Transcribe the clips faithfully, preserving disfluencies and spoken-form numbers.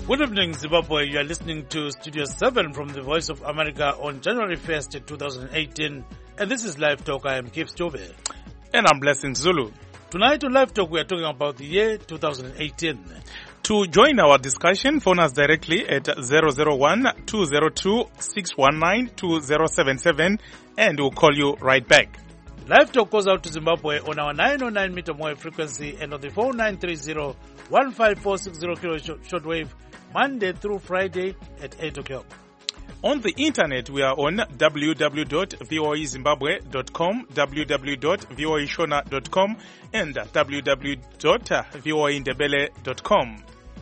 Good evening, Zimbabwe. You are listening to Studio seven from the Voice of America on January first, twenty eighteen. And this is Live Talk. I am Keith Stove. And I'm Blessing Zulu. Tonight on Live Talk, we are talking about the year two thousand eighteen. To join our discussion, phone us directly at zero zero one, two zero two, six one nine, two zero seven seven and we'll call you right back. Live Talk goes out to Zimbabwe on our nine oh nine meter wave frequency and on the four nine three zero, one five four six zero kilo shortwave Monday through Friday at eight o'clock. On the internet, we are on w w w dot voa zimbabwe dot com, w w w dot voa shona dot com and w w w dot voa ndebele dot com.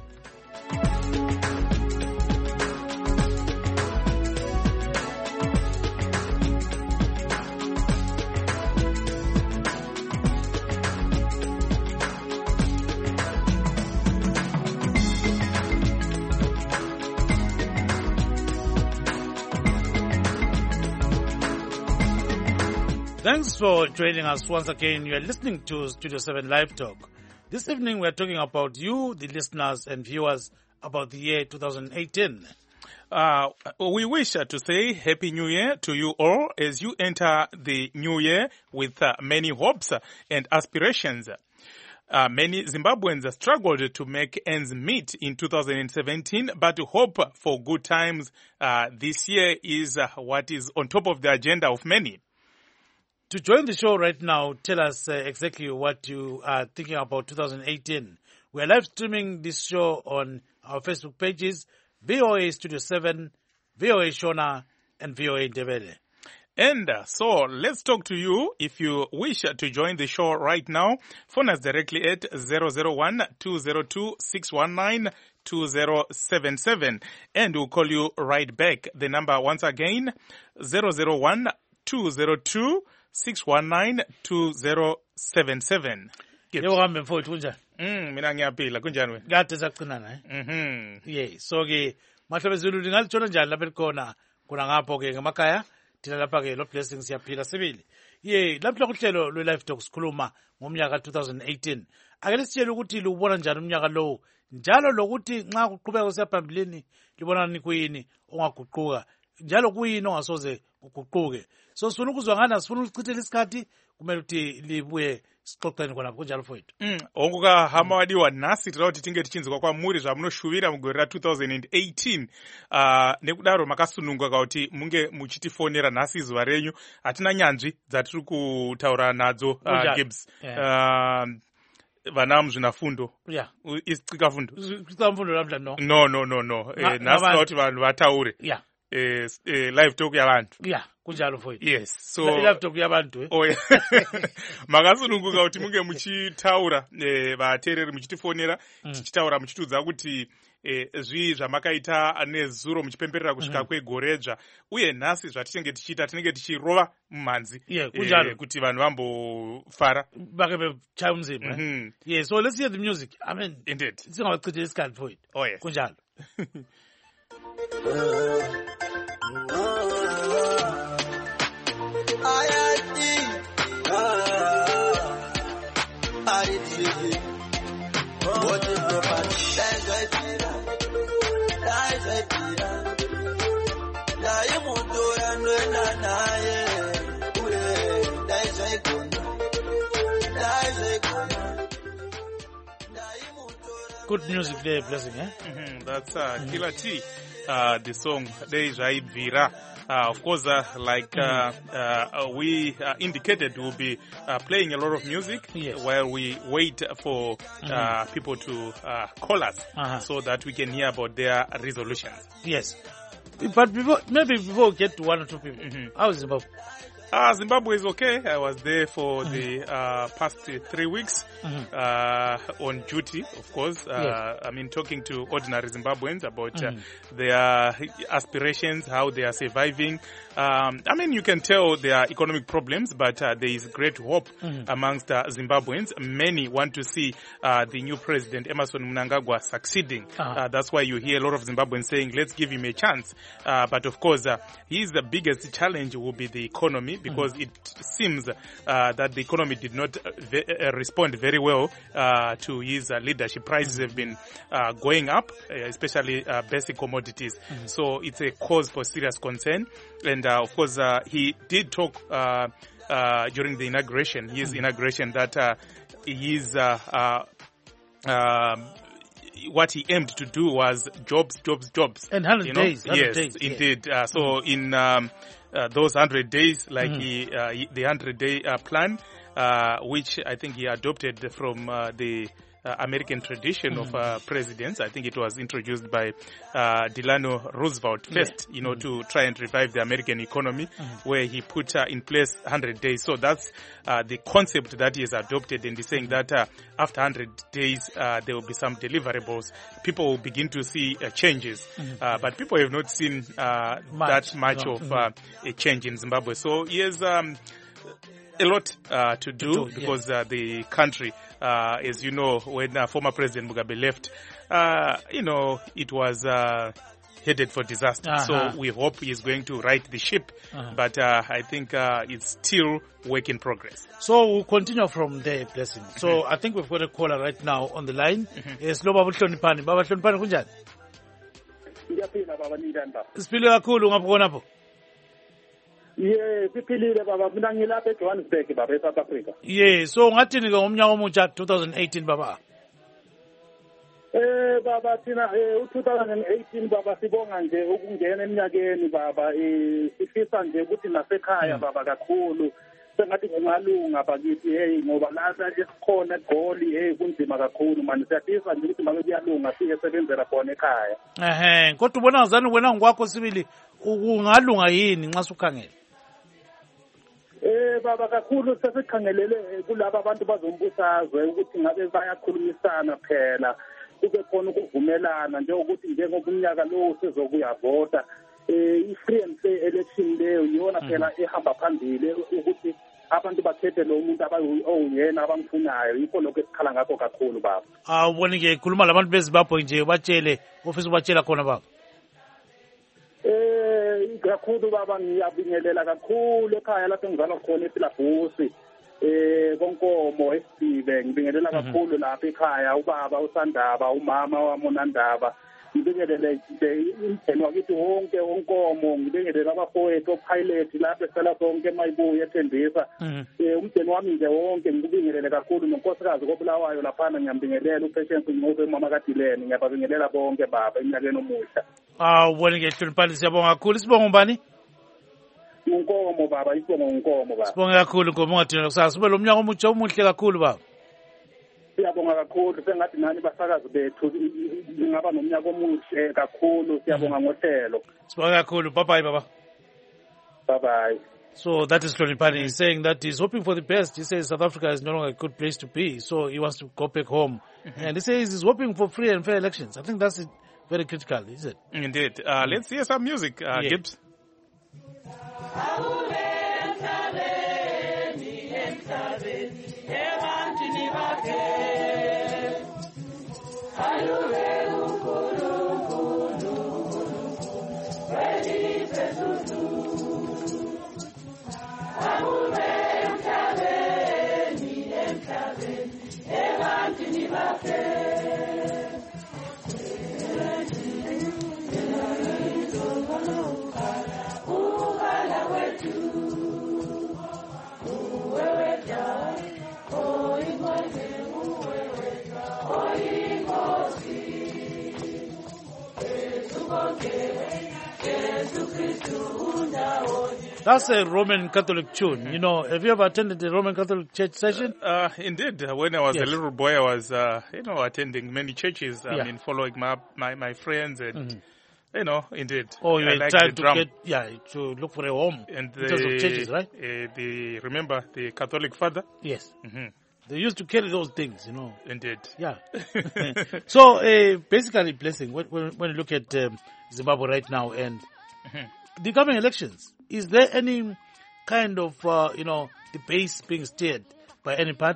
Thanks for joining us once again. You are listening to Studio seven Live Talk. This evening we are talking about you, the listeners and viewers, about the year two thousand eighteen. Uh, we wish to say Happy New Year to you all as you enter the new year with uh, many hopes and aspirations. Uh, many Zimbabweans struggled to make ends meet in two thousand seventeen, but hope for good times uh, this year is uh, what is on top of the agenda of many. To join the show right now, tell us uh, exactly what you are thinking about two thousand eighteen. We are live streaming this show on our Facebook pages, V O A Studio seven, V O A Shona, and V O A Ndebele. And uh, so let's talk to you. If you wish to join the show right now, phone us directly at zero zero one, two zero two, six one nine, two zero seven seven and we'll call you right back. The number once again, zero zero one, two zero two, six one nine, two zero seven seven. Yebo kambe mfowethu kunjani? Mm, mina ngiyaphila kunjani wena? Kade saqinana eh? Mhm. Yeah, so ke mahlabe Zulu lingalithola njani lapha likhona kuna ngapho ke ngemakhaya thina lapha ke lo blessing siyaphila sibili. Yeah, lapha kuhlelo lo Live Talk sikhuluma ngomnyaka two thousand eighteen. Ake lisitshele ukuthi libona njani umnyaka lo njalo lokuthi nxa kuqhubeka siyaphambili libona ni kuyini ongaguquka njalo kuyini ongasoze kuguquke. So sifuna ukuzwa ngana sifuna ukuchithela isikhathi kumele ukuthi libuye sixoxeni khona kunjalo mfowethu. Mm, ongoka hama wadiwa nasi tira kuti tinge tichinzwa kwa muri zvamunoshuvira mugore ra two thousand eighteen. Uh, nekudaro makasununga kuti munge muchitifonera nasi zuva renyu hatina nyanzvi dzatiri kutaura nadzo uh, Gibbs. Yeah. Uh, vana muzvinafundo. Yeah. Isicika fundo. Isicika fundo lamhla no. No no no no. Eh, nasi kuti vanhu vataure. Yeah. Eh, eh, live talk yabantu. Yeah, kunjalo mfowethu. Yes. So live talk yabantu eh. Oh yeah. Makasununguka kuti munge muchitaura eh vateereri muchitifonera tichitaura muchitudza kuti eh zvi zvamakaita nezuro muchipemberera kusvika mm. kwegoredzva uye nhasi zvatinenge tichiita tinenge tichirova mumhanzi. Yeah, kunjalo eh, kuti vanhu vambofara bakebe chayumzima. Mm -hmm. eh? Yeah, so let's hear the music. I mean, indeed. Singawachithela isikhathi mfowethu. Oh yeah. Kunjalo. Good music there, Blessing, eh? Mm-hmm. That's uh, mm-hmm. Killer T, uh, the song, Deja Vira. Uh, of course, uh, like uh, uh, we uh, indicated, we'll be uh, playing a lot of music yes. while we wait for uh, mm-hmm. people to uh, call us uh-huh. so that we can hear about their resolutions. Yes. But before, maybe before we get to one or two people, mm-hmm. how is Zimbabwe? Uh, Zimbabwe is okay. I was there for mm-hmm. the uh, past three weeks mm-hmm. uh, on duty, of course. Uh, yes. I mean, talking to ordinary Zimbabweans about mm-hmm. uh, their aspirations, how they are surviving. Um, I mean, you can tell there are economic problems, but uh, there is great hope mm-hmm. amongst uh, Zimbabweans. Many want to see uh, the new president, Emmerson Mnangagwa, succeeding. Uh-huh. Uh, that's why you hear a lot of Zimbabweans saying, let's give him a chance. Uh, but of course, uh, his the biggest challenge will be the economy. economy, because mm-hmm. it seems uh, that the economy did not uh, ve- uh, respond very well uh, to his uh, leadership. Prices have been uh, going up, uh, especially uh, basic commodities. Mm-hmm. So it's a cause for serious concern. And uh, of course, uh, he did talk uh, uh, during the inauguration, his mm-hmm. inauguration, that uh, his uh, uh, um, what he aimed to do was jobs, jobs, jobs. And one hundred you know? days. one hundred yes, days, indeed. Yeah. Uh, so mm-hmm. in um, uh, those one hundred days, like mm-hmm. he, uh, he, the one hundred day uh, plan, uh, which I think he adopted from uh, the uh, American tradition mm-hmm. of uh, presidents. I think it was introduced by uh, Delano Roosevelt first, yeah. you know, mm-hmm. to try and revive the American economy, mm-hmm. where he put uh, in place one hundred days. So that's uh, the concept that he has adopted, and he's saying that uh, after one hundred days, uh, there will be some deliverables. People will begin to see uh, changes, mm-hmm. uh, but people have not seen uh, much, that much no. of uh, a change in Zimbabwe. So he has um, a lot uh, to do, to do because yes. uh, the country, uh, as you know, when uh, former President Mugabe left, uh, you know, it was uh, headed for disaster. Uh-huh. So we hope he's going to right the ship, uh-huh. but uh, I think uh, it's still work in progress. So we'll continue from there, Blessing. So mm-hmm. I think we've got a caller right now on the line. Yes, lo Baba Hlonipani. Baba Hlonipani kunjani? Ngiyaphila baba Nidanda. Siphile kakhulu ngapho khona pho. Yeah, siphilile baba, mina ngilapha eJohannesburg baba eSouth Africa. Yeah, so ngathini ke ngomnyaka omutsha twenty eighteen baba? Eh baba thina eh u twenty eighteen baba sibonga nje ukungena eminyakeni baba, eh sifisa nje ukuthi nasekhaya baba kakhulu sengathi kungalunga bakithi, hey ngoba lapha esikhona eGoli, hey kunzima kakhulu manje, siyafisa nje ukuthi make kuyalunga siye sebenzela khona ekhaya. Ehe, kodwa ubona ngazani wena ngokwakho sibili kungalunga yini nxa sukhangela? Eh baba kakhulu sesikhangelele kulabo abantu bazombusazwe ukuthi ngabe bayakhulumisana phela, kube khona ukuvumelana nje ukuthi njengoba umnyaka lo sizokuyavota, eh i-free and fair election leyo yona phela ehamba phambili ukuthi abantu bakhethe lo muntu abayuyena abamfunayo. Yikho lokho esikhala ngakho kakhulu baba. Ah ubone ke khuluma labantu beZimbabwe nje batshele ofisa ubatshela khona baba. Eh kakhulu baba, ngiyabingelela kakhulu ekhaya lapho engizalwa khona eSilabusi, eh konkomo esibe, ngibingelela kakhulu lapha ekhaya ubaba uSandaba, umama wami uNandaba, ngibingelele nje umndeni wakithi wonke onkomo, ngibingelela abafowethu opilot lapha esala sonke emayibuye ethembisa, eh umndeni wami nje wonke ngibingelele kakhulu, nonkosikazi koBulawayo laphana ngiyambingelela uPatience Nqobe, umama kaDilene, ngiyababingelela bonke baba eminyakeni omuhle. Ah ubone ke Hloniphani, siyabonga kakhulu. Sibonga ubani? Unkomo baba, isibonga unkomo baba. Sibonga kakhulu ngoba ungathina kusasa sube lo mnyaka omutsha omuhle kakhulu baba. Siyabonga kakhulu, sengathi nani basakazi bethu ngaba nomnyaka omuhle kakhulu. Siyabonga ngohlelo. Sibonga kakhulu. Bye bye baba. Bye bye. So that is Hloniphani. He's saying that he's hoping for the best. He says South Africa is no longer a good place to be, so he wants to go back home. Mm-hmm. And he says he's hoping for free and fair elections. I think that's it. Very critical, is it? Indeed. Uh, mm. Let's hear some music, uh, yeah. Gibbs. That's a Roman Catholic tune. Mm-hmm. You know, have you ever attended a Roman Catholic church session? Uh, uh, indeed. When I was yes. a little boy, I was, uh, you know, attending many churches. I yeah. mean, following my my, my friends and, mm-hmm. you know, indeed. Oh, you were like trying to get, yeah, to look for a home and the, in terms of churches, right? Uh, the, remember the Catholic father? Yes. Mm-hmm. They used to carry those things, you know. Indeed. Yeah. So, uh, basically, Blessing, when, when you look at um, Zimbabwe right now and mm-hmm. the coming elections, is there any kind of, uh, you know, the base being steered by any party?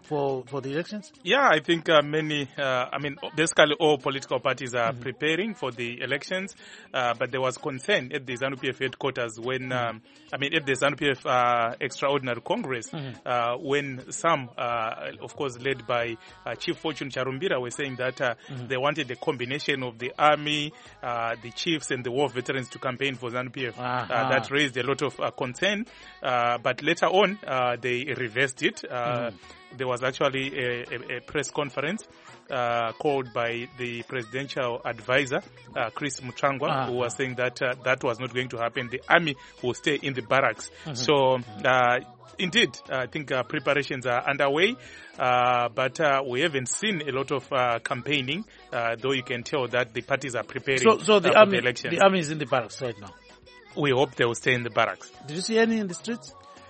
for, for the elections? Yeah, I think uh, many, uh, I mean, basically all political parties are mm-hmm. preparing for the elections, uh, but there was concern at the ZANU-P F headquarters when, um, I mean, at the ZANU-P F uh, Extraordinary Congress, mm-hmm. uh, when some, uh, of course, led by uh, Chief Fortune Charumbira, were saying that uh, mm-hmm. they wanted a combination of the army, uh, the chiefs, and the war veterans to campaign for ZANU-P F. Uh-huh. Uh, that raised a lot of uh, concern, uh, but later on, uh, they reversed it. Uh, mm-hmm. There was actually a, a, a press conference uh, called by the presidential advisor, uh, Chris Muchangwa, uh-huh. who was saying that uh, that was not going to happen. The army will stay in the barracks. Mm-hmm. So, uh, indeed, I think uh, preparations are underway, uh, but uh, we haven't seen a lot of uh, campaigning, uh, though you can tell that the parties are preparing so, so the uh, for army, the election. The army is in the barracks right now. We hope they will stay in the barracks. Did you see any in the streets?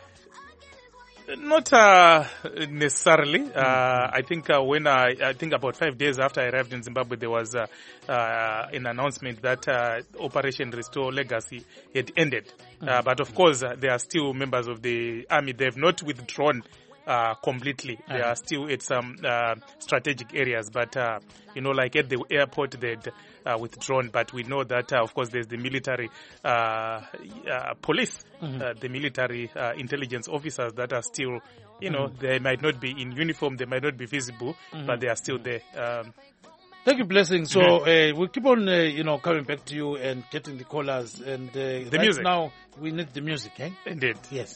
Not uh, necessarily. Mm-hmm. Uh, I think uh, when I, I think about five days after I arrived in Zimbabwe, there was uh, uh, an announcement that uh, Operation Restore Legacy had ended. Mm-hmm. Uh, but of course, uh, there are still members of the army. They have not withdrawn uh, completely. Mm-hmm. They are still at some uh, strategic areas. But, uh, you know, like at the airport, they'd uh, withdrawn. But we know that, uh, of course, there's the military uh, uh, police. Mm-hmm. Uh, the military uh, intelligence officers that are still, you know, mm-hmm. they might not be in uniform, they might not be visible, mm-hmm. but they are still there. Um, Thank you, Blessing. So mm-hmm. uh, we'll keep on, uh, you know, coming back to you and getting the callers. And uh, the right music. Now, we need the music, eh? Indeed. Yes.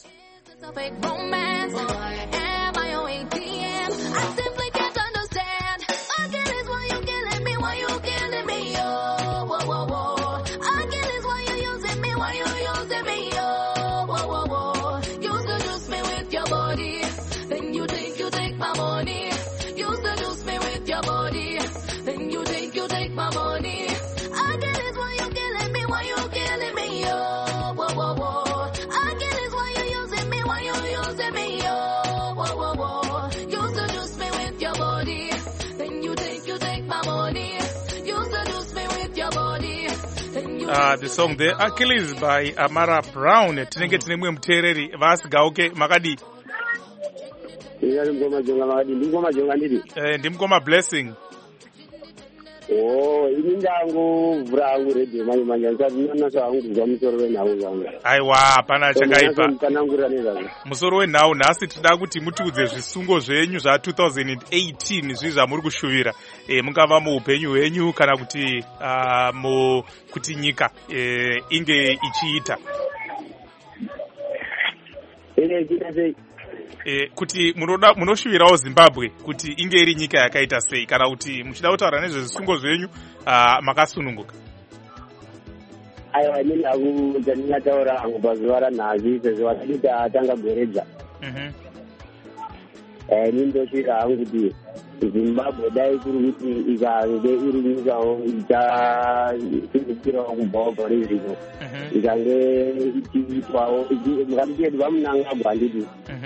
I simply can't understand. Again, is why you killing me, why you killing me, oh, whoa, whoa, whoa. Again, is why you using me, why you using me, oh, whoa, whoa, whoa. You seduce me with your body, then you take, you take my money. You seduce me with your body, then you take, you take my money. Again, is why you killing me, why you killing me, oh, whoa, whoa, whoa. Again, is why you using me, why you using me, oh, whoa, whoa, whoa. You seduce me with your body, then you take, you take my money. You seduce me with your body, then you Uh, the song there, Achilles by Amara Brown. Tinenge tinemwe mtereri vasigauke makadi. Eh, ndimukoma Blessing. Oh, ini ndangu vrangu radio manje manje ndangu sangu kuzwa musoro wenhau zangu. Aiwa, hapana chakaipa. Kanangura nezangu. Musoro wenhau nhasi tida kuti mutiudze zvisungo zvenyu zva two thousand eighteen zvi zvamuri kushuvira. Eh, mungava muupenyu hwenyu kana kuti uh, mu kuti nyika eh, inge ichiita. Ine chinase Eh, kuti munoda munoshuvirawo Zimbabwe kuti inge iri nyika yakaita sei kana kuti muchida kutaura nezvezvisungo zvenyu uh, makasununguka. Aiwa, ini hangu dzandingataura hangu pazuva ranhasi sezvo vatadita atanga goredza. Mhm. Eh, ini ndosvika hangu kuti Zimbabwe dai kuri kuti ikange iri nyikawo ichasimbukirawo kubvawo pane zvino. Ikange ichiitwawo nganditi vamunangagwa handiti.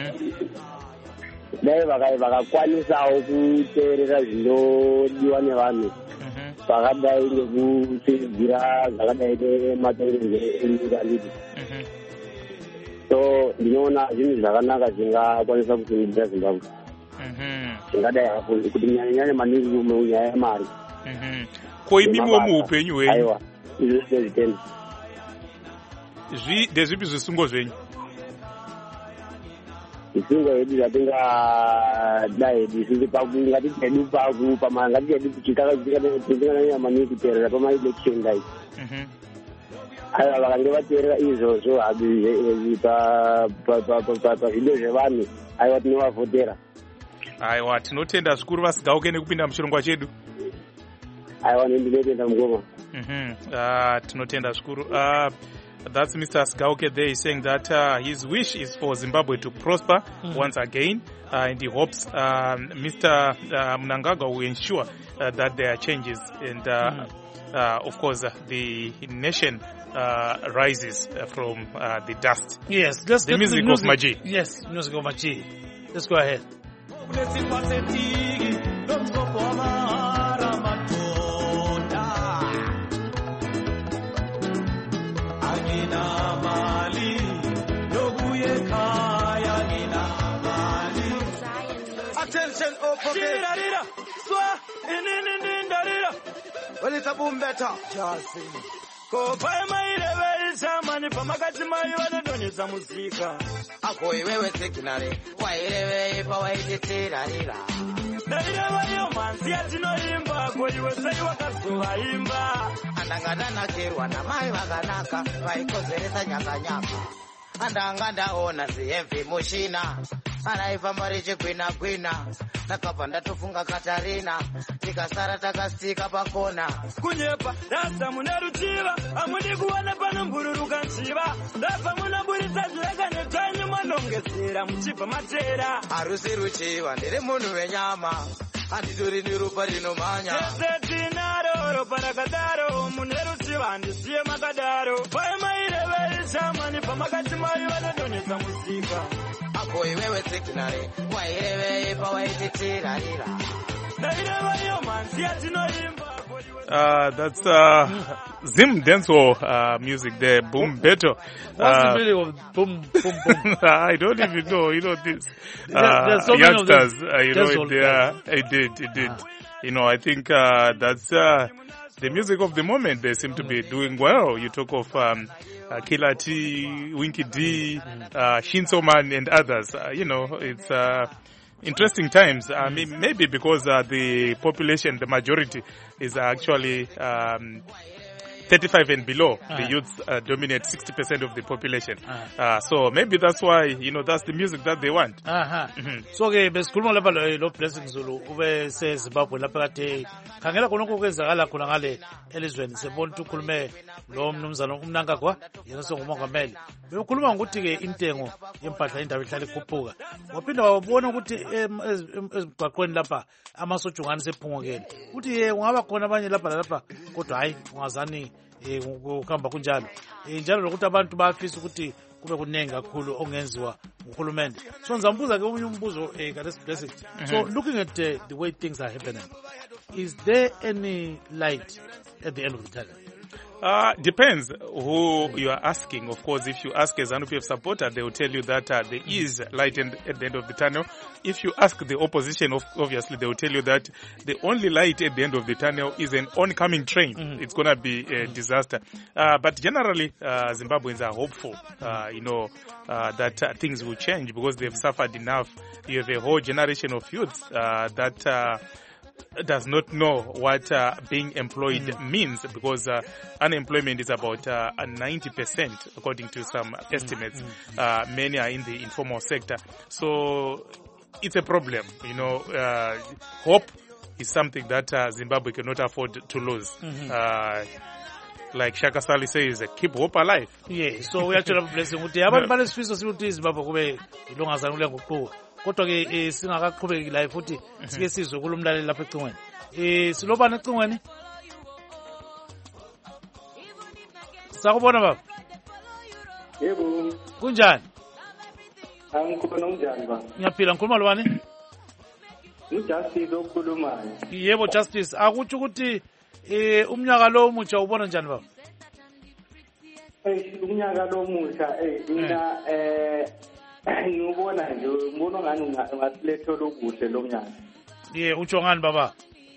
Dai vakakwanisawo kuteerera zvinodiwa nevanhu vakadai nekutsigira zvakadai nematongerwo enyika handiti. So ndinoona zvinhu zvakanaka zvingakwanisa kusimudzira Zimbabwe. Zvingadai kuti nyanyanyanya maningi munyaya yemari. Ko imimiwo muupenyu hwenyu. Aiwa, izvo zvitenda. Zvi ndezvipi zvisungo zvenyu? Zvisungo hedu zvatingadai hedu zviri ngati hedu pama ngati hedu kuchitaka maningi kuteerera pamaelection dai. Aiwa, vakange vateerera izvozvo habi pazvido zvevanhu, aiwa tinovavhotera. Aiwa, tinotenda zvikuru vasigauke nekupinda muchirongwa chedu. Aiwa, ndinotenda mugoma. Mhm. Ah, tinotenda zvikuru. Ah, that's Mister Sigauke there. He's saying that uh, his wish is for Zimbabwe to prosper mm-hmm. once again, uh, and he hopes um, Mister Uh, Mnangagwa will ensure uh, that there are changes, and uh, mm-hmm. uh, of course, uh, the nation uh, rises uh, from uh, the dust. Yes, let's the get music, the music of Maji. Yes, music of Maji. Let's go ahead. Attention, oh, okay. Well, it's a boom better. Just sing. Go buy my level, Samani, Pamakati, my other donors, Musika. Ako, we were taking a why, if I wait it, Naira man, see no imba, go you say wakazuwa imba. Andangadana kirwa na mai waganaka, vaikozeresa nyakanyaka. Andanganda ona ziemvi mushina. Anaiva mariche kwina kwina. Nakapanda tufunga Katarina. Tikasara takasika pakona. Kunyepa, rasa muneruchiva. Amuni kuwana pano mbururuka nchiva. Rafa munamburisa zileka netanyu manongezera. Mchipa matera. Harusi ruchiva, ndiri munu wenyama. Andiduri nirupa rinomanya. Tese tinaro, ropa nakadaro. Muneruchiva, andisiye makadaro. Paima irewe ishamani, pamakati mayu anadonisa musika. Ako iwewe sikinare, wa irewe ipa wa ititirarira. Uh, that's uh, Zim Denso uh, music there, Boom Beto. What's uh, the meaning of boom, boom, boom? I don't even know, you know, this uh, there, there's so youngsters, many of uh, you know, it, uh, it did, it did. Ah. You know, I think uh, that's uh, the music of the moment. They seem to be doing well. You talk of um, uh, Killer T, Winky D, uh, Shinzo Man, and others. Uh, you know, it's... Uh, Interesting times. I mean, maybe because uh, the population, the majority, is actually um, thirty-five and below. Uh-huh. The youths uh, dominate sixty percent of the population. Uh-huh. Uh, so maybe that's why, you know, that's the music that they want. Uh-huh. Mm-hmm. So, okay, besikhuluma lapha lo Blessing Zulu ube seZimbabwe lapha kade khangela konke okwenzakala khona ngale elizweni sebona ukuthi ukhulume lo mnumzana uMnangagwa yena sengumongameli. Bekhuluma ngokuthi ke intengo yempahla indawo ihlala ikhuphuka. Waphinda wabona ukuthi ezigqaqweni lapha amasojungane sephungukele. Uthi ye ungaba khona abanye lapha lapha kodwa hayi ungazani eh ukuhamba kunjalo. Eh njalo lokuthi abantu bafisa ukuthi kube kunengi kakhulu ongenziwa nguhulumende. So ngizambuza ke umunye umbuzo eh ka Blessing. So looking at uh, the way things are happening, is there any light at the end of the tunnel? Uh, depends who you are asking. Of course, if you ask a ZANU-P F supporter, they will tell you that uh, there is light in, at the end of the tunnel. If you ask the opposition, of, obviously, they will tell you that the only light at the end of the tunnel is an oncoming train. Mm-hmm. It's going to be a disaster. Uh, but generally, uh, Zimbabweans are hopeful, uh, you know, uh, that uh, things will change because they've suffered enough. You have a whole generation of youths uh, that... Uh, does not know what uh, being employed mm. means because uh, unemployment is about uh, ninety percent according to some estimates. Mm. Uh, many are in the informal sector. So it's a problem, you know. Uh, hope is something that uh, Zimbabwe cannot afford to lose. Mm-hmm. Uh, like Shaka Sali says, keep hope alive. Yeah, so we actually have a blessing. Abantu balesifiso sibuthi Zimbabwe kube ilongazana kule ngokuqhuba. Kodwa ke singakaqhubeki la futhi sike sizwe kulomlaleli lapha ecingweni. Eh silobana ecingweni? Sakubona baba? Yebo. Kunjani? Angikhona unjani baba? Ngiyaphila, ngikhuluma lobani? uJustice okhulumayo. Yebo Justice, akuthi ukuthi eh umnyaka lo omutsha ubona njani baba? Eh umnyaka lo omutsha eh mina eh ngibona nje ngibona ngani ungasiletho lokuhle lo mnyaka. Yeah, utsho ngani baba?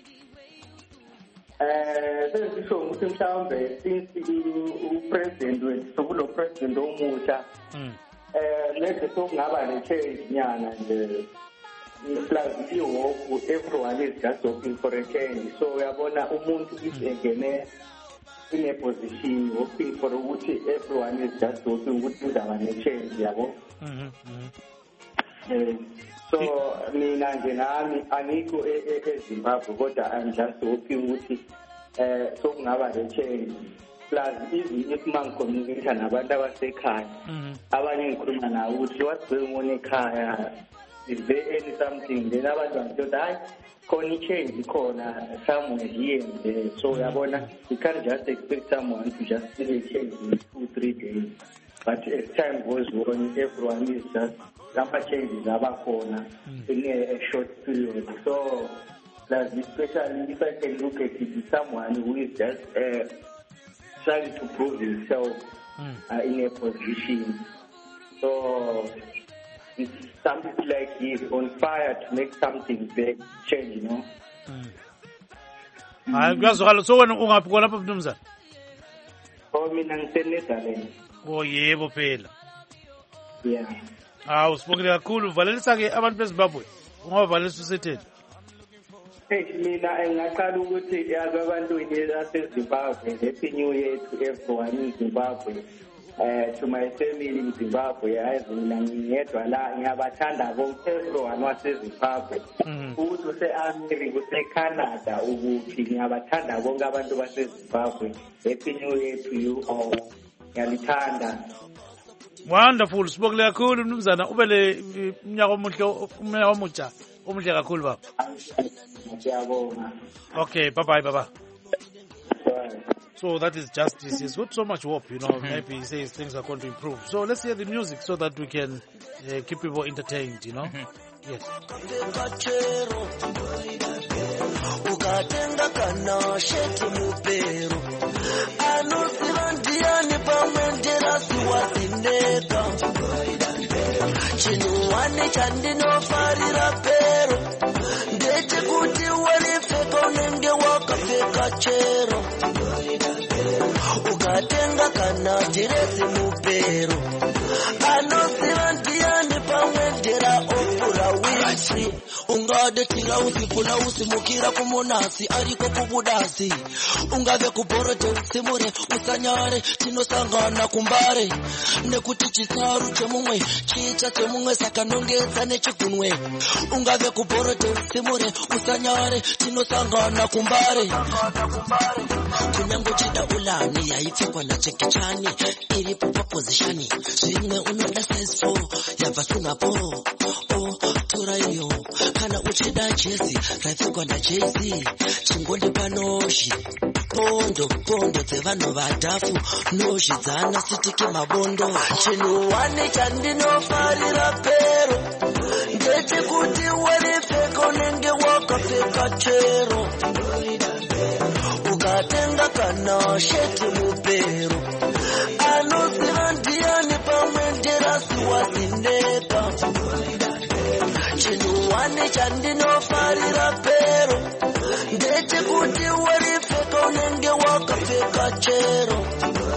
Eh sesisho ukuthi mhlawumbe since upresident wethu sokulo president omusha eh lethe sokungaba ne change nyana nje. Plus ihope everyone is just hoping for a change. So uyabona umuntu isengene in a position hoping for ukuthi everyone is just hoping ukuthi kuzaba ne change yabo. Mhm. Eh so mina nje nami aniko eZimbabwe kodwa I'm just hoping ukuthi eh sokungaba ne change. Plus even if man communication nabantu abasekhaya abanye ngikhuluma nawo ukuthi what's going on ekhaya, is there any something then abantu bathi hayi khona change khona somewhere here and there. So uyabona you can't just expect someone to just see a change in two three days. But as time goes on, everyone is just some changes abakhona in a short period. So plus especially if I can look at it, someone who is just uh, trying to prove himself uh, in a position. So it's something like he's on fire to make something big change, you know. Hayi kuyazwakala. So wena ungaphi kona lapha mnumzana? Oh, mina ngiseNetherlands. Oh yebo phela. Yeah. Ah, usibongile kakhulu. Valelisa ke abantu beZimbabwe. Ungavalelisa usetheni? Hey, mina ngaqala ukuthi yazi abantu baseZimbabwe, happy new year to everyone in Zimbabwe. Uh, to my family in Zimbabwe, yazi mina ngiyedwa la ngiyabathanda bonke everyone waseZimbabwe. Ukuthi use-America, use-Canada ukuthi ngiyabathanda bonke abantu baseZimbabwe. Happy new year to you all. Ngiyalithanda. Wonderful. Sibongile kakhulu mnumzana. Ubele umnyaka omuhle, umnyaka omutsha. Omuhle kakhulu baba. Ngiyabonga. Okay, bye bye baba. So that is justice. He's got so much hope, you know. Mm-hmm. Maybe he says things are going to improve. So let's hear the music so that we can uh, keep people entertained, you know. Mm-hmm. Yes. Ukatenga kana diresi mupero anoziva ndiani pamwendera opura wisi ungade tirausi pulausi mukira kumonasi ariko kubudasi ungave kubhorote usimure usanyare tinosangana kumbare nekuti chisaru chemumwe chicha chemumwe saka nongedza nechigunwe ungave kubhorote usimure usanyare tinosangana kumbare kunyango chida ulani yaipfekwa nachekichani iripo paposition zvimwe unoda size four yabva sinapo oh tora iyo kana uchida jezi raipfekwa naJay-Z chingonde panoshi pondo pondo dzevanhu vadhafu nozhidzana sitike mabondo chinhu wane chandinofarira pero ndechekuti waripfeka unenge wakapfeka chero ukatenga kana sheti mupero anoziva ndiani pamwenderasi wazineka chinhu wane chandinofarira pero ndechekuti waripfeka unenge wakapfeka chero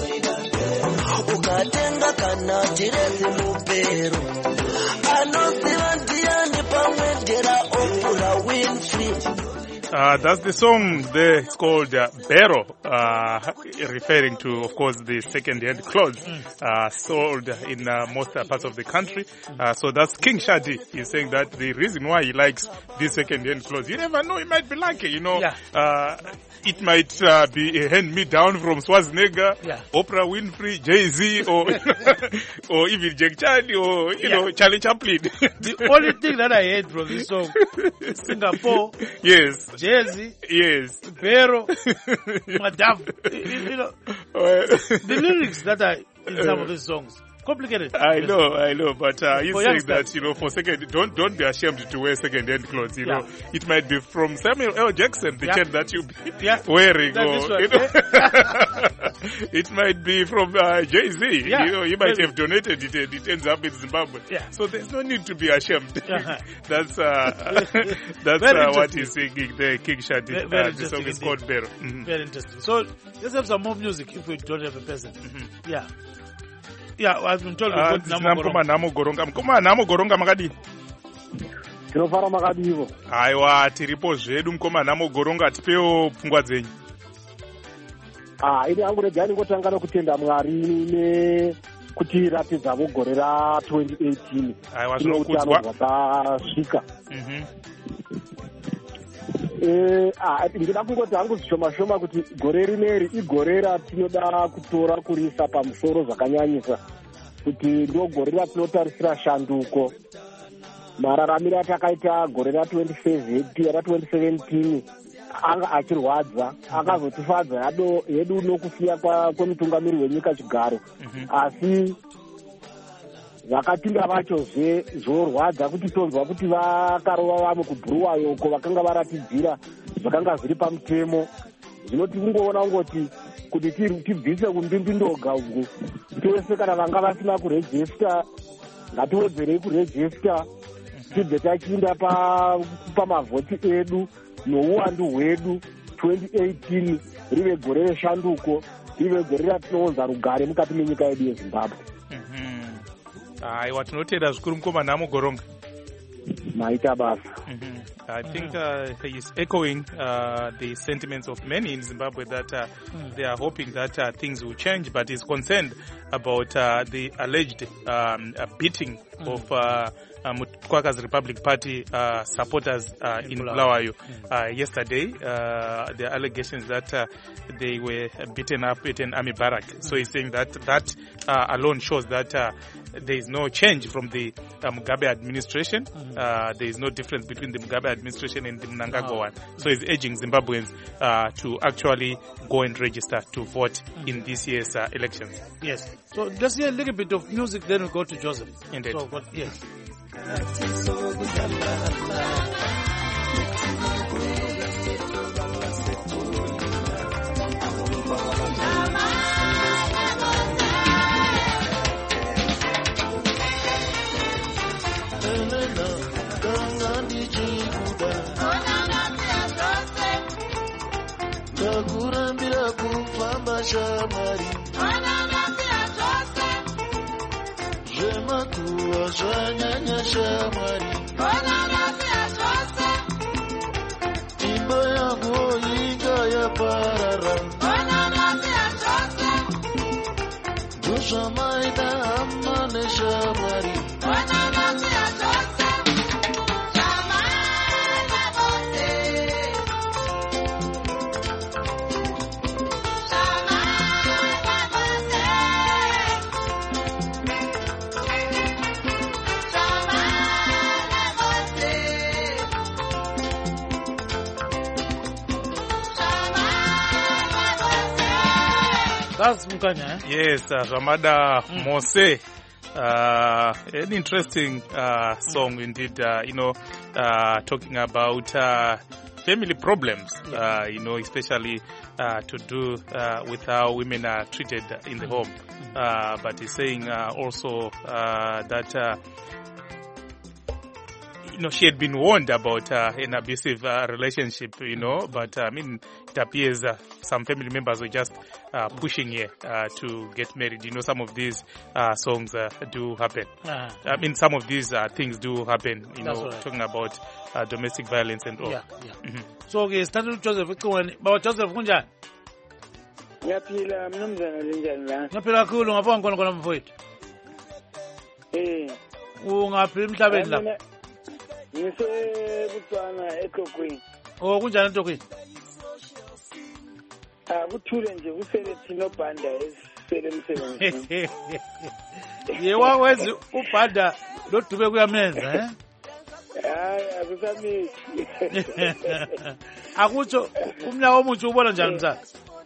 ukatenga kana direzi mupero anoziva ndiani pamwendera opura Winfrey. Uh, that's the song there. It's called uh, Bero, uh, referring to, of course, the second-hand clothes uh, sold in uh, most uh, parts of the country. Uh, so that's King Shadi. He's saying that the reason why he likes these second-hand clothes, you never know, he might be lucky, you know. Yeah. Uh, it might uh, be a hand-me-down from Schwarzenegger, yeah. Oprah Winfrey, Jay-Z, or or even Jack Chad, or, you yeah. know, Charlie Chaplin. The only thing that I hate from this song, Singapore. Yes. Jersey, yes, Pero, Madame, you know, the lyrics that are in some of these songs, complicated. I know, I know, but uh, he's saying that, you know, for second, don't don't be ashamed to wear second-hand clothes. You yeah. know, it might be from Samuel L. Jackson, the yeah. chain that you be yeah. wearing, that or you know, it might be from uh, Jay-Z. Yeah. You know, he might Maybe. have donated it, and it ends up in Zimbabwe. Yeah. So there's no need to be ashamed. Uh-huh. that's uh, that's uh, what he's singing there, King Shadi. Uh, the song is called Bero. Mm-hmm. Very interesting. So let's have some more music if we don't have a person. Mm-hmm. Yeah. Yeah, I've been told uh, Mkoma Namo Goronga. Mkoma Namo Goronga makadi. Tinofara makadivo. Aiwa, tiripo zvedu Mkoma Namo Goronga tipeo pfungwa dzenyu. Ah, ini angu regani ngotanga kutenda Mwari ne kuti ratidza gore ra twenty eighteen. Aiwa, zvinokudzwa. Zvakasvika. Mhm. Eh, ah, ndinoda kungoti hangu zvishoma shoma kuti gore rineri igore ratinoda kutora kurisa pamusoro zvakanyanyisa kuti ndo gore ratinotarisira shanduko. Mararamiro atakaita gore ra twenty seventeen anga achirwadza akazotifadza yado yedu nokufiya kwemutungamiri wenyika Chigaro. Asi vakapinda vachozve zvorwadza kuti tonzwa kuti vakarova vamwe kubhuruwa yoko vakanga varatidzira zvakanga zviri pamutemo. Zvino tikungoona ngoti kuti tibvise kumbimbi ndoga ugu tose kana vanga vasina kurejista ngatiwedzerei kurejista tibve tachinda pamavhoti edu nouwandu hwedu twenty eighteen rive gore reshanduko, rive gore ratinoonza rugare mukati menyika yedu yeZimbabwe. Aiwa, tinotenda zvikuru mukomana Mugoronga. Maita basa. I think uh, he's echoing uh, the sentiments of many in Zimbabwe that uh, mm. they are hoping that uh, things will change, but is concerned about uh, the alleged um, uh, beating mm. of uh, uh, Mutkwaka's Republic Party uh, supporters uh, in Bulawayo mm. uh, yesterday. Uh, the allegations that uh, they were beaten up at an army barrack. Mm. So he's saying that that uh, alone shows that uh, there is no change from the uh, Mugabe administration. Mm-hmm. uh, there is no difference between the Mugabe administration and the Mnangagwa one. So he's urging Zimbabweans uh, to actually go and register to vote mm-hmm. in this year's uh, elections. Yes. So let's hear a little bit of music, then we go to Joseph. Indeed. So, but, yes. Kurambira kufamba shamwari zvemakuva zvanyanya shamwari imba yangu inga yaparara ndozvamaita hama neshamwari That's Mukanya, eh? Yes, uh, Ramada mm. Mose. Uh, an interesting uh, song indeed, uh, you know, uh, talking about uh, family problems, yeah. uh, you know, especially uh, to do uh, with how women are treated in the home. Uh, but he's saying uh, also uh, that uh, you know, she had been warned about uh, an abusive uh, relationship, you know, but uh, I mean, it appears uh, some family members were just uh, pushing her uh, to get married. You know, some of these uh, songs uh, do happen. Uh-huh. I mean, some of these uh, things do happen, you That's know, right. talking about uh, domestic violence and all. Yeah, yeah. Mm-hmm. So, okay, starting with Joseph. Baba Joseph, kunjani? Ngiyaphila mnumzana linjani la? Ngiyaphila kakhulu ngapha ngikona khona mfowethu. Eh. Ungaphi emhlabeni la? Ngise Botswana eTokweni. Oh, kunjani eTokweni? Ah, kuthule nje kusele thina obhanda esele emsebenzini. Yewa wenzi ubhanda lodube kuyamenza, eh? Hayi, akusamisi. Akutsho umnyaka omutsha ubona njani mzala?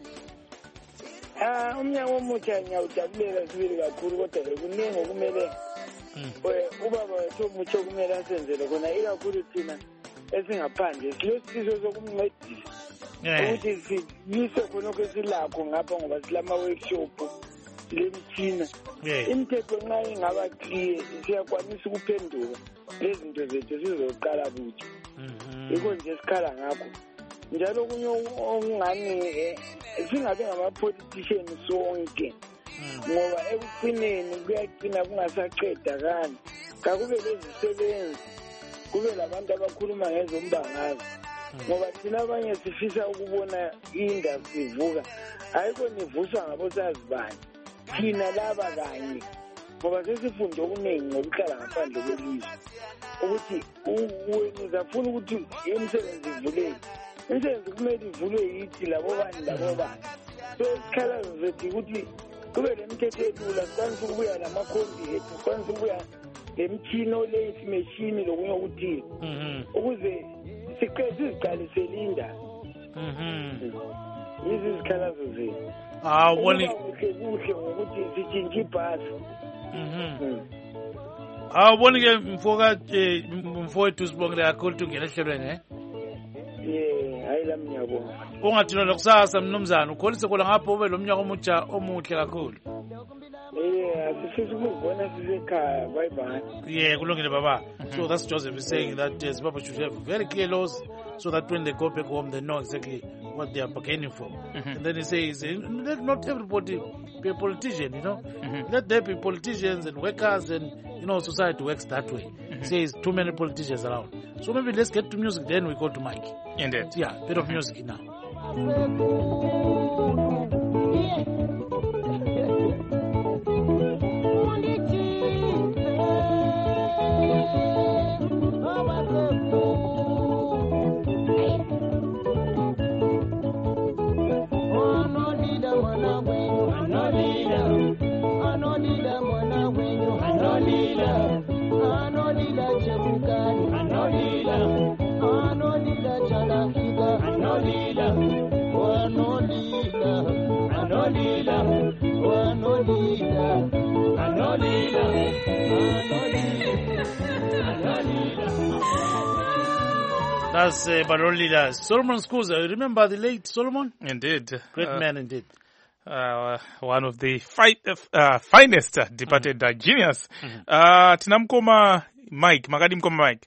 Ah, umnyaka omutsha ngiyawujabulela sibili kakhulu kodwa kuningi okumele ubaba wethu omutsha okumele asenzele khona ikakhulu thina esingaphandle silesifiso sokumncedisa ukuthi siyise khonokho esilakho ngapha ngoba silama-workshop silemitshina imithetho nxa ingaba clear siyakwanisa ukuphenduka lezinto zethu sizoqala kutsha yikho nje sikhala ngakho njalo kunye okungani singabe ngama-politician sonke ngoba ekucineni kuyaqina kungasaqedakani kakube lezisebenzi kube labantu abakhuluma ngezombangazi ngoba thina abanye sifisa ukubona indaba ivuka ayikho nivuswa ngabosazibani thina laba kanye ngoba sesifunde okuningi ngokuhlala ngaphandle kwelizwe ukuthi wena uzafuna ukuthi imisebenzi ivuleke imisebenzi kumele ivulwe yithi labo bani labo bani so isikhalazo zethu ukuthi kube le mithetho elula sikwanisa ukubuya lamakhombi ethu sikwanisa ukubuya lemitshini olate machine lokunye okuthile ukuze siziqalisele indaba yizi izikhalazo zethu awuboni kuhle kuhle ngokuthi sitshintshe ibhasi awuboni-ke mfoka mfowethu sibongile kakhulu ukuthi ungena ehlelweni eh ye hayi lami ngiyabonga ungathina nokusasa mnumzana ukholise khona ngapho ube lo mnyaka omutsha omuhle kakhulu eh sifisa ukuvona sisekhaya. Bye bye. Yeah, kulungile baba. So that's Joseph is saying that uh, Zimbabwe should have very clear laws so that when they go back home, they know exactly what they are bargaining for. Mm-hmm. And then he says, let not everybody be a politician, you know. Mm-hmm. Let there be politicians and workers, and, you know, society works that way. Mm-hmm. He says too many politicians around. So maybe let's get to music, then we go to Mike. Indeed. Yeah, a bit of music now. That's uh, Barolila. Solomon Skuza. Remember the late Solomon? Indeed. Great uh, man indeed. Uh, one of the fi uh, finest uh, departed mm-hmm. uh, genius. Mm-hmm. Uh, tinamkoma Mike. Makadi mkoma Mike.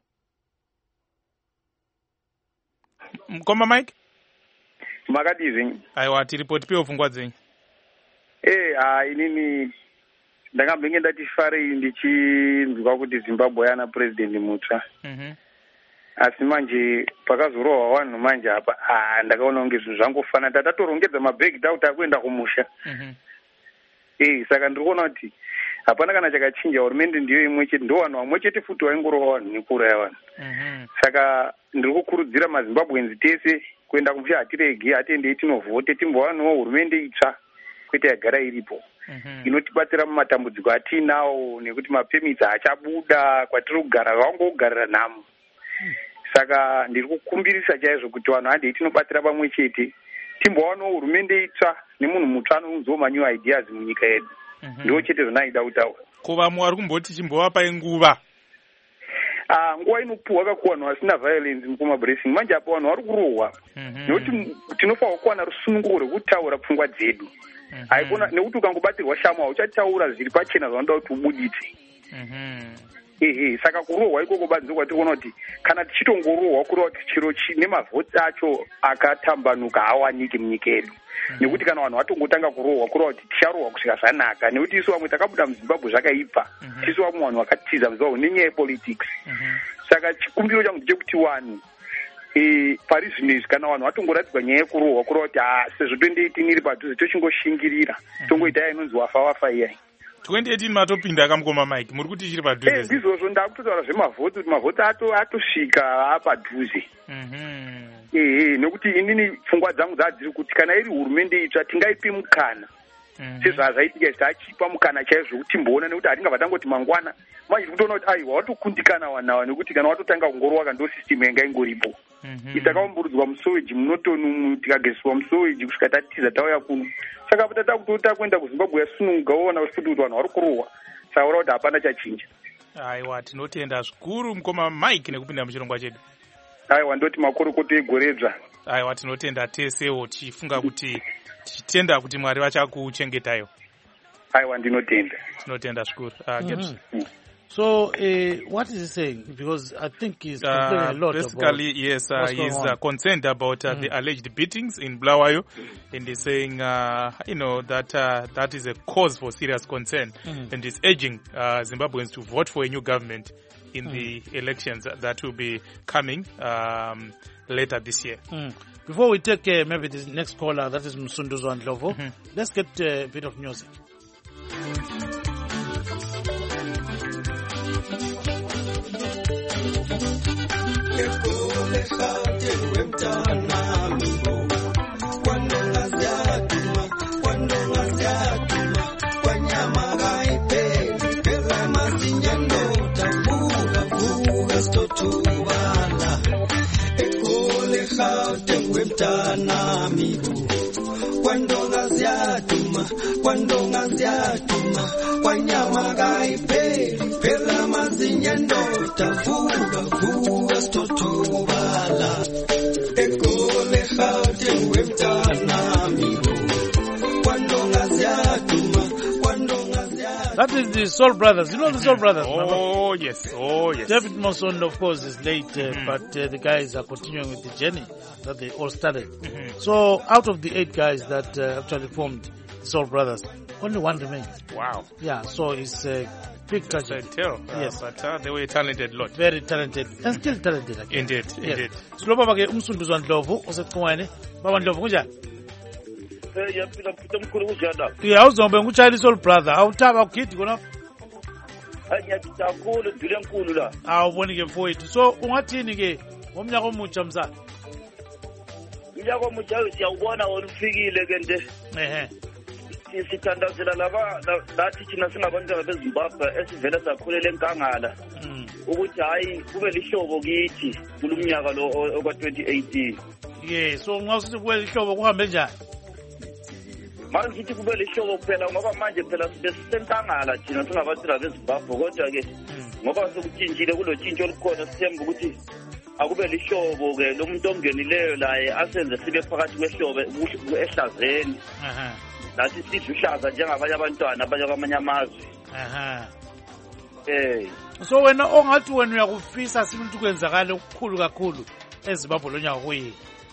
Mkoma Mike? Makadi zingi. Aiwa, tiripoti pia ufungwa zingi. Eh, ah, inini ndakamba ngenda tifare ndichi ndikuwa kuti Zimbabwe yana president mutsva. Mhm. Asi manje pakazorowa vanhu manje apa ah ndakaona unge zvinhu zvangofana tatatorongedza mabhegi tauta kuenda kumusha. Mhm. Eh, saka ndikuona kuti hapana kana chakachinja, hurumende ndiyo imwe chete, ndo vanhu vamwe chete futi vaingorowa vanhu nekura vanhu. Mhm. Saka ndiri kukurudzira maZimbabwenzi tese kuenda kumusha hatirege, hatiendei tinovhote, timbovanawo hurumende itsva kwete yagara iripo. Mm-hmm. Inotibatsira mumatambudziko atinawo nekuti mapemits achabuda kwatiri kugara vangogarira nhamo. Mm. Saka ndiri kukumbirisa chaizvo kuti vanhu handei tinobatsira pamwe chete, timbowanawo hurumende itsva nemunhu mutsva anonzwa new ideas munyika yedu. Mm-hmm. Ndo chete zvinaida kutaura. Ko vamwe vari kumboti chimbovapa nguva. Ah, nguva inopuhwa kakuwanhu vasina violence mukumablessing. Manje apo vanhu vari kurohwa. Nokuti tinofanira kuwana rusununguko rwekutaura pfungwa dzedu. Haikona nekuti ukangobatirwa shama uchataura zviri pachena zvanoda kuti ubuditse. Ehe, saka kurohwa ikoko badzi kwatiri kuona kuti kana tichitongorohwa kureva kuti chiro nemavhoti acho akatambanuka awanike munyika yedu. Nekuti kana vanhu vatongotanga kurohwa kureva kuti ticharohwa kusvika zvanaka, nekuti isu vamwe takabuda muZimbabwe zvakaipa, tisu vamwe vanhu vakatiza muZimbabwe nenyaya yepolitics. Saka chikumbiro changu ndechekuti vanhu Eh, pari zvino izvi kana vanhu vatongoradzikwa nyaya yekurohwa kureva kuti ah sezvo twenty eighteen iri padhuze tochingoshingira tongoita inonzi wafa wafa iyai. twenty eighteen matopinda akamukoma Mike, muri kuti chiri padhuze. Eh, ndizvozvo ndakutotaura zvemavhoti kuti mavhoti ato atosvika apadhuze. Mhm. Eh, nekuti inini pfungwa dzangu dzadziri kuti kana iri hurumende itsva tingaipi mukana. Sezvazvaitika zitachipa mukana chaizvo kuti timboona, nekuti hatingabva tangoti mangwana manje kutoona kuti aiwa watokundikana wanawa, nekuti kana watotanga kungorowa ndo system yanga ingoripo. Itakaumburudzwa musoweji munotonu, tikageswa musoweji kusvika tatiza tauya kuno. Saka patata kutota kuenda kuZimbabwe yasununga woona futi kuti vanhu vari kurohwa. Saka ura kuti hapana chachinja. Aiwa, tinotenda zvikuru mukoma Mike nekupinda muchirongwa chedu. Aiwa, ndoti makorokota egoredzva. Aiwa, tinotenda tesewo tichifunga kuti tichitenda kuti Mwari vachakuchengetayo. Aiwa, ndinotenda. Tinotenda zvikuru. Ah, mm-hmm. So, uh, what is he saying? Because I think he's complaining uh, a lot basically, about yes, uh, he's uh, concerned about uh, mm-hmm. the alleged beatings in Bulawayo, and he's saying, uh, you know, that uh, that is a cause for serious concern, mm-hmm. and he's urging uh, Zimbabweans to vote for a new government in mm-hmm. the elections that will be coming um, later this year. Mm. Before we take uh, maybe the next caller, that is Msunduzo and Lovo, mm-hmm. let's get uh, a bit of music. Cuando ngaziatuma, cuando ngaziatuma, wanyama gaipe, pela mazinyendo, tafuga, fuga, stotubala. Ekole haute wemtana amigo. Cuando ngaziatuma, cuando ngaziatuma. That is the Soul Brothers. You know the Soul Brothers? Oh, yes. Oh, yes. David Monson, of course, is late, uh, mm-hmm. but uh, the guys are continuing with the journey that they all started. Mm-hmm. So, out of the eight guys that uh, actually formed the Soul Brothers, only one remains. Wow. Yeah, so it's a uh, big tragedy. Tell. Uh, yes. But uh, they were a talented lot. Very talented. And still talented again. Indeed, yes. indeed. Silo baba ke umsunduzwa Ndlovu oseqhwane. Baba Ndlovu kunjani? Eh yaphila phita mkhulu kunjani? Yeah, uzombe nguCharlie Soul Brother. Awuthaba ukhithi khona. Ayiyakutha kakhulu ndile nkulu la. Awuboni ke mfowethu. So ungathini ke ngomnyaka omutsha msana? Unyaka omutsha siyawubona olufikile ke nje. Ehe. Sithandazela laba lathi thina singabantwana beZimbabwe esivela sakhulela enkangala ukuthi hayi kube lihlobo kithi kulumnyaka lo okwa twenty eighteen. Yeah, so ngawusithi kube lihlobo kuhambe njani? Manje ngithi kube lihlobo kuphela ngoba manje phela sibe sisenkangala thina singabantwana beZimbabwe kodwa ke ngoba sokutshintshile kulotshintsho olukhona sithemba ukuthi akube lihlobo ke lo muntu ongenileyo laye asenze sibe phakathi kwehlobo ehlazeni. Aha. Nathi sidluhlaza njengabanye abantwana abanye kwamanye amazwe. Aha. Eh. So wena ongathi wena uyakufisa simuntu kwenzakala okukhulu kakhulu eZimbabwe lonyaka kuyini?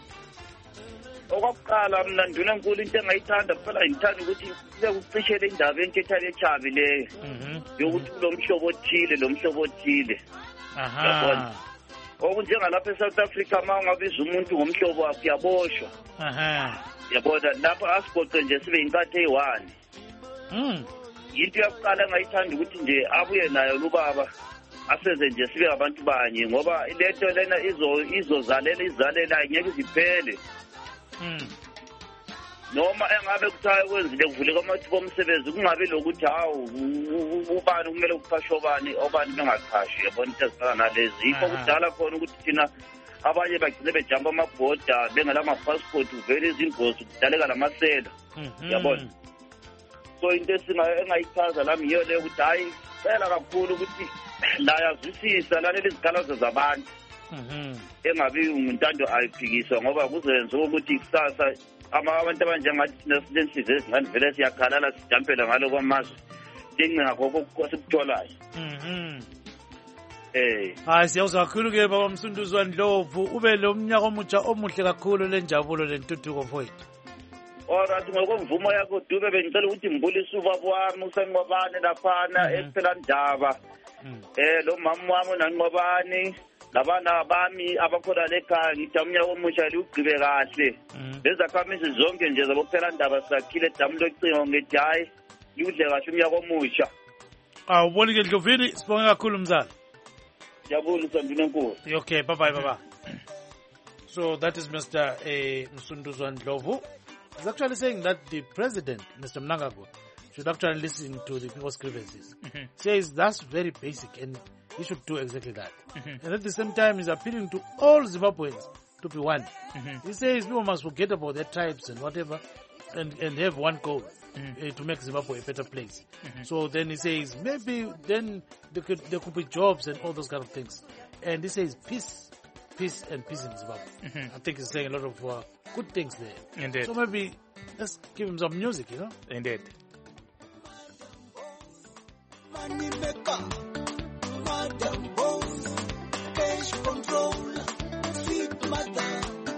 Okokuqala mina nduna enkulu into engayithanda phela ngithanda ukuthi sekucishele indaba entethane echabi leyo. Mhm. Yokuthi lo mhlobo othile lo mhlobo othile. Aha. Okunjengalapha eSouth Africa mawungabiza umuntu ngomhlobo wakhe uyaboshwa. Aha. Yabona lapha asigoqe nje sibe inkathe eyi-one. Mm. Into yokuqala engayithanda ukuthi nje abuye nayo lubaba asenze nje sibe abantu banye ngoba lento lena izo izozalela izalela ngeke iziphele. Mm. Noma engabe kuthiwa kwenzile kuvule kwamathuba omsebenzi kungabi lokuthi hawu ubani kumele kuqashwe obani obani bengaqashwi yabona into ezifana nalezi. Yikho kudala khona ukuthi thina abanye bagcine bejamba amabhoda bengela ma-passport vele izingozi kudaleka lamasela. Yabona. So into engayichaza lami yiyo leyo ukuthi hayi cela kakhulu ukuthi la yazwisisa lalela izikhalazo zabantu. Engabi umuntu ayiphikiswa ngoba kuzenza ukuthi kusasa abantu abanjengathi thina sinenhliziyo ezingane vele siyakhalala sijampela ngalo kwamazwe ngengakho kokukhosikutsholayo. Eh. Hayi siyawuza kakhulu ke baba Msunduzwa Ndlovu ube lo mnyaka omutsha omuhle kakhulu lenjabulo lentuthuko mfowethu. Alright ngokomvumo yakho Dube bengicela ukuthi ngibulise ubaba wami uSenqobane laphana ephela ndaba. Eh lo mama wami uNanqobane labana bami abakhona lekhaya ngithi umnyaka omusha liugqibe kahle. Lezakhamisi zonke nje zabophela ndaba sakhile damu locingo ngithi hayi liudle kahle umnyaka omusha. Awuboni ke Ndlovini sibonge kakhulu mzala. Okay, bye bye, bye bye. So that is Mister Uh, Msunduzwa Ndlovu. He's actually saying that the president, Mister Mnangagwa, should actually listen to the people's grievances. Mm-hmm. Says that's very basic and he should do exactly that. Mm-hmm. And at the same time, he's appealing to all Zimbabweans to be one. Mm-hmm. He says people must forget about their tribes and whatever and, and have one goal. Mm-hmm. uh, to make Zimbabwe a better place. Mm-hmm. So then he says maybe then there could, there could be jobs and all those kind of things. And he says peace, peace and peace in Zimbabwe. Mm-hmm. I think he's saying a lot of uh, good things there. Indeed. So maybe let's give him some music, you know? Indeed. Money maker, madam boss, cash controller, sweet mother.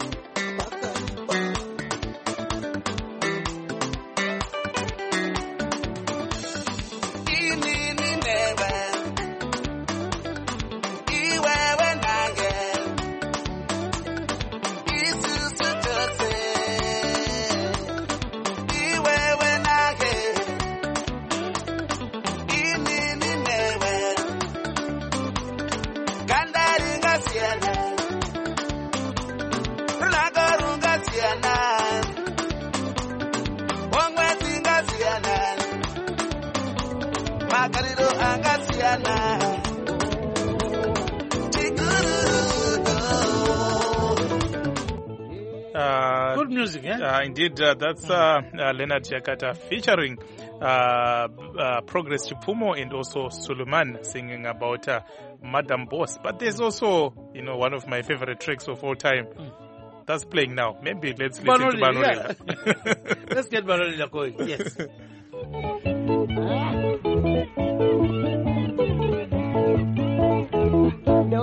Uh, Good music, yeah? Uh, indeed, uh, that's uh, uh, Leonard Jakata featuring uh, uh, Progress Chipumo and also Suleiman singing about uh, Madam Boss. But there's also, you know, one of my favorite tracks of all time. Mm. That's playing now. Maybe let's listen Banoli, to Banoli. Yeah. Let's get Banoli going. Yes.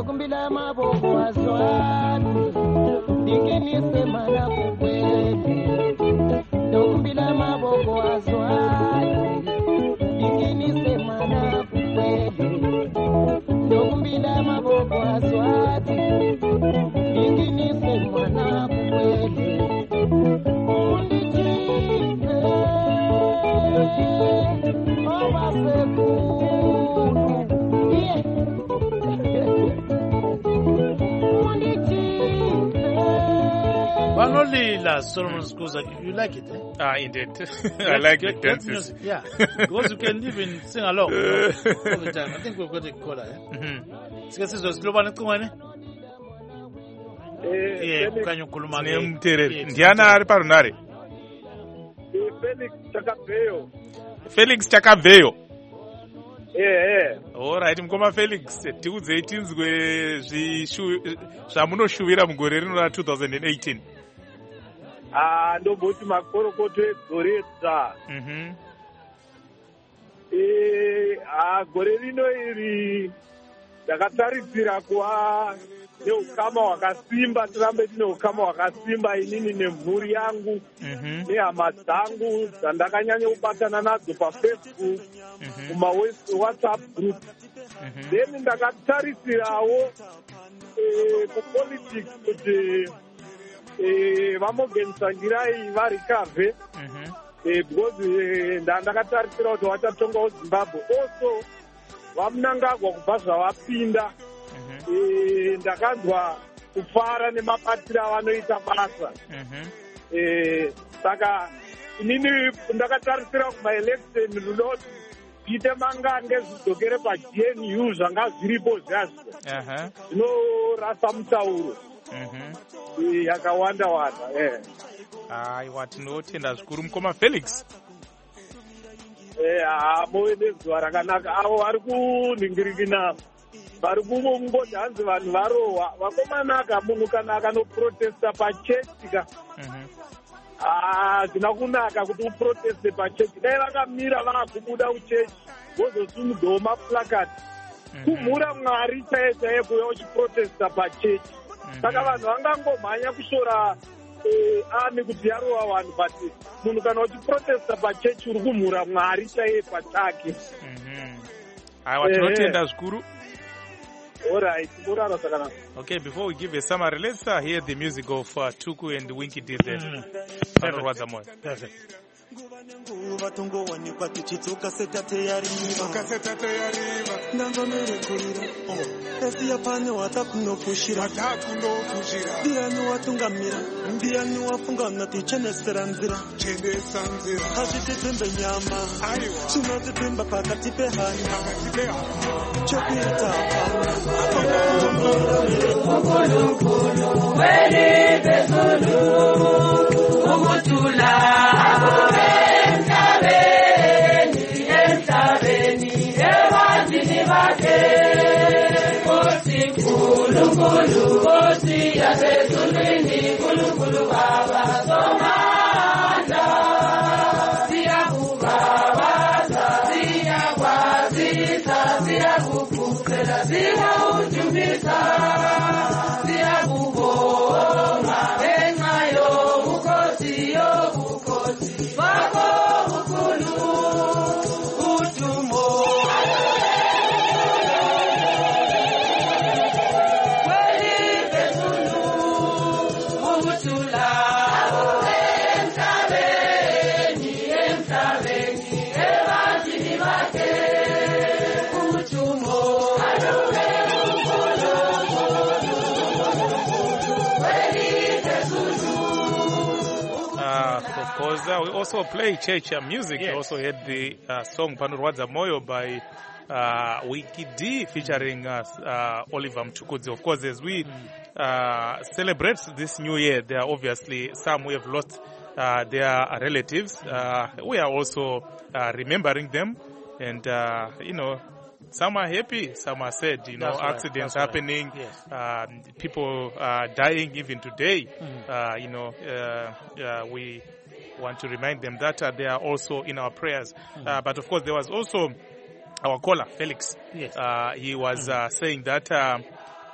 ndokumbila maboko aswati ndikinisema na kukweli ndokumbila maboko aswati ndikinisema na kukweli ndokumbila maboko aswati ndikinisema na kukweli undichipe obaseku Vanolila, Solomon Skuza, you like it, eh? Ah, indeed. I like the dances. Yeah, because you can even sing along all the time. I think we've got a caller, eh? Sika sizwe siloba nequmane? Eh, Yeah, kanye ukhuluma Ne mtereri. Ndiana ari parunare. Felix Chakaveyo. Felix Chakaveyo. Eh, eh. Alright, mkoma Felix, tiudze tinzwe zvishu zvamunoshuvira mugore rino ra two thousand eighteen. Ah, ndomboti makorokoto edzoredza. Mhm. Eh, ah, gore rino iri ndakatarisira kuva neukama hwakasimba, tirambe tine ukama hwakasimba inini nemhuri yangu nehama dzangu dzandakanyanya kubatana nadzo pafacebook kumawhatsapp group. Then ndakatarisirawo kupolitics kuti vamogenisa njira iyi varikavhe because ndandakatarisira kuti vachatongawo Zimbabwe. Also vamunangagwa kubva zvavapinda, ndakanzwa kufara nemabatiro avanoita basa. Saka inini ndakatarisira kumaelection runoti zviite mangange zvidzokere paG N U zvanga zviripo zvazvo zvinorasa mutauro yakawanda wanda. Aiwa, tinotenda zvikuru mukoma Felix. Move nezuva rakanaka. Avo vari kunhingirikina vari kungoti hanzi vanhu varohwa. Vakomanaka munhu kana akanoprotesta pachechi ka hazvina kunaka kuti uproteste pachechi. Dai vakamira vaakubuda kuchechi vozosumudzawo mapulakati kumhura Mwari chaiye chaiye kuuya uchiprotesta pachechi. Saka vanhu vangangomhanya kushora ami kuti yarohwa vanhu, but munhu kana uchiprotesta pachechi uri kumhura Mwari chaiye pachake. Aiwa, tinotenda zvikuru. Alright, murara sakanaka. Okay, before we give a summary, let's uh, hear the music of uh, Tuku and Winky D Z. Panorwadza moyo. Perfect. nguva tongowanikwa tichidzoka setate yariva ndangomerekurira esiya pane watakunofushira ndiani watungamira ndiani wafunga natichenesera nzira hazvititsembe nyama zvinotitsimba pakati pehanya chokuita We also play church uh, music. Yes. We also had the uh, song Panorwadza Moyo by uh, Winky D featuring uh, uh, Oliver Mtukudzi. Of course, as we uh, celebrate this new year, there are obviously some who have lost uh, their relatives. Uh, we are also uh, remembering them, and uh, you know, some are happy, some are sad. You know, That's right. accidents That's happening, right. Yes. um, people uh, dying even today. Mm. Uh, you know, uh, uh, we want to remind them that uh, they are also in our prayers. Mm. Uh, but of course, there was also our caller, Felix. Yes. Uh, he was uh, saying that uh,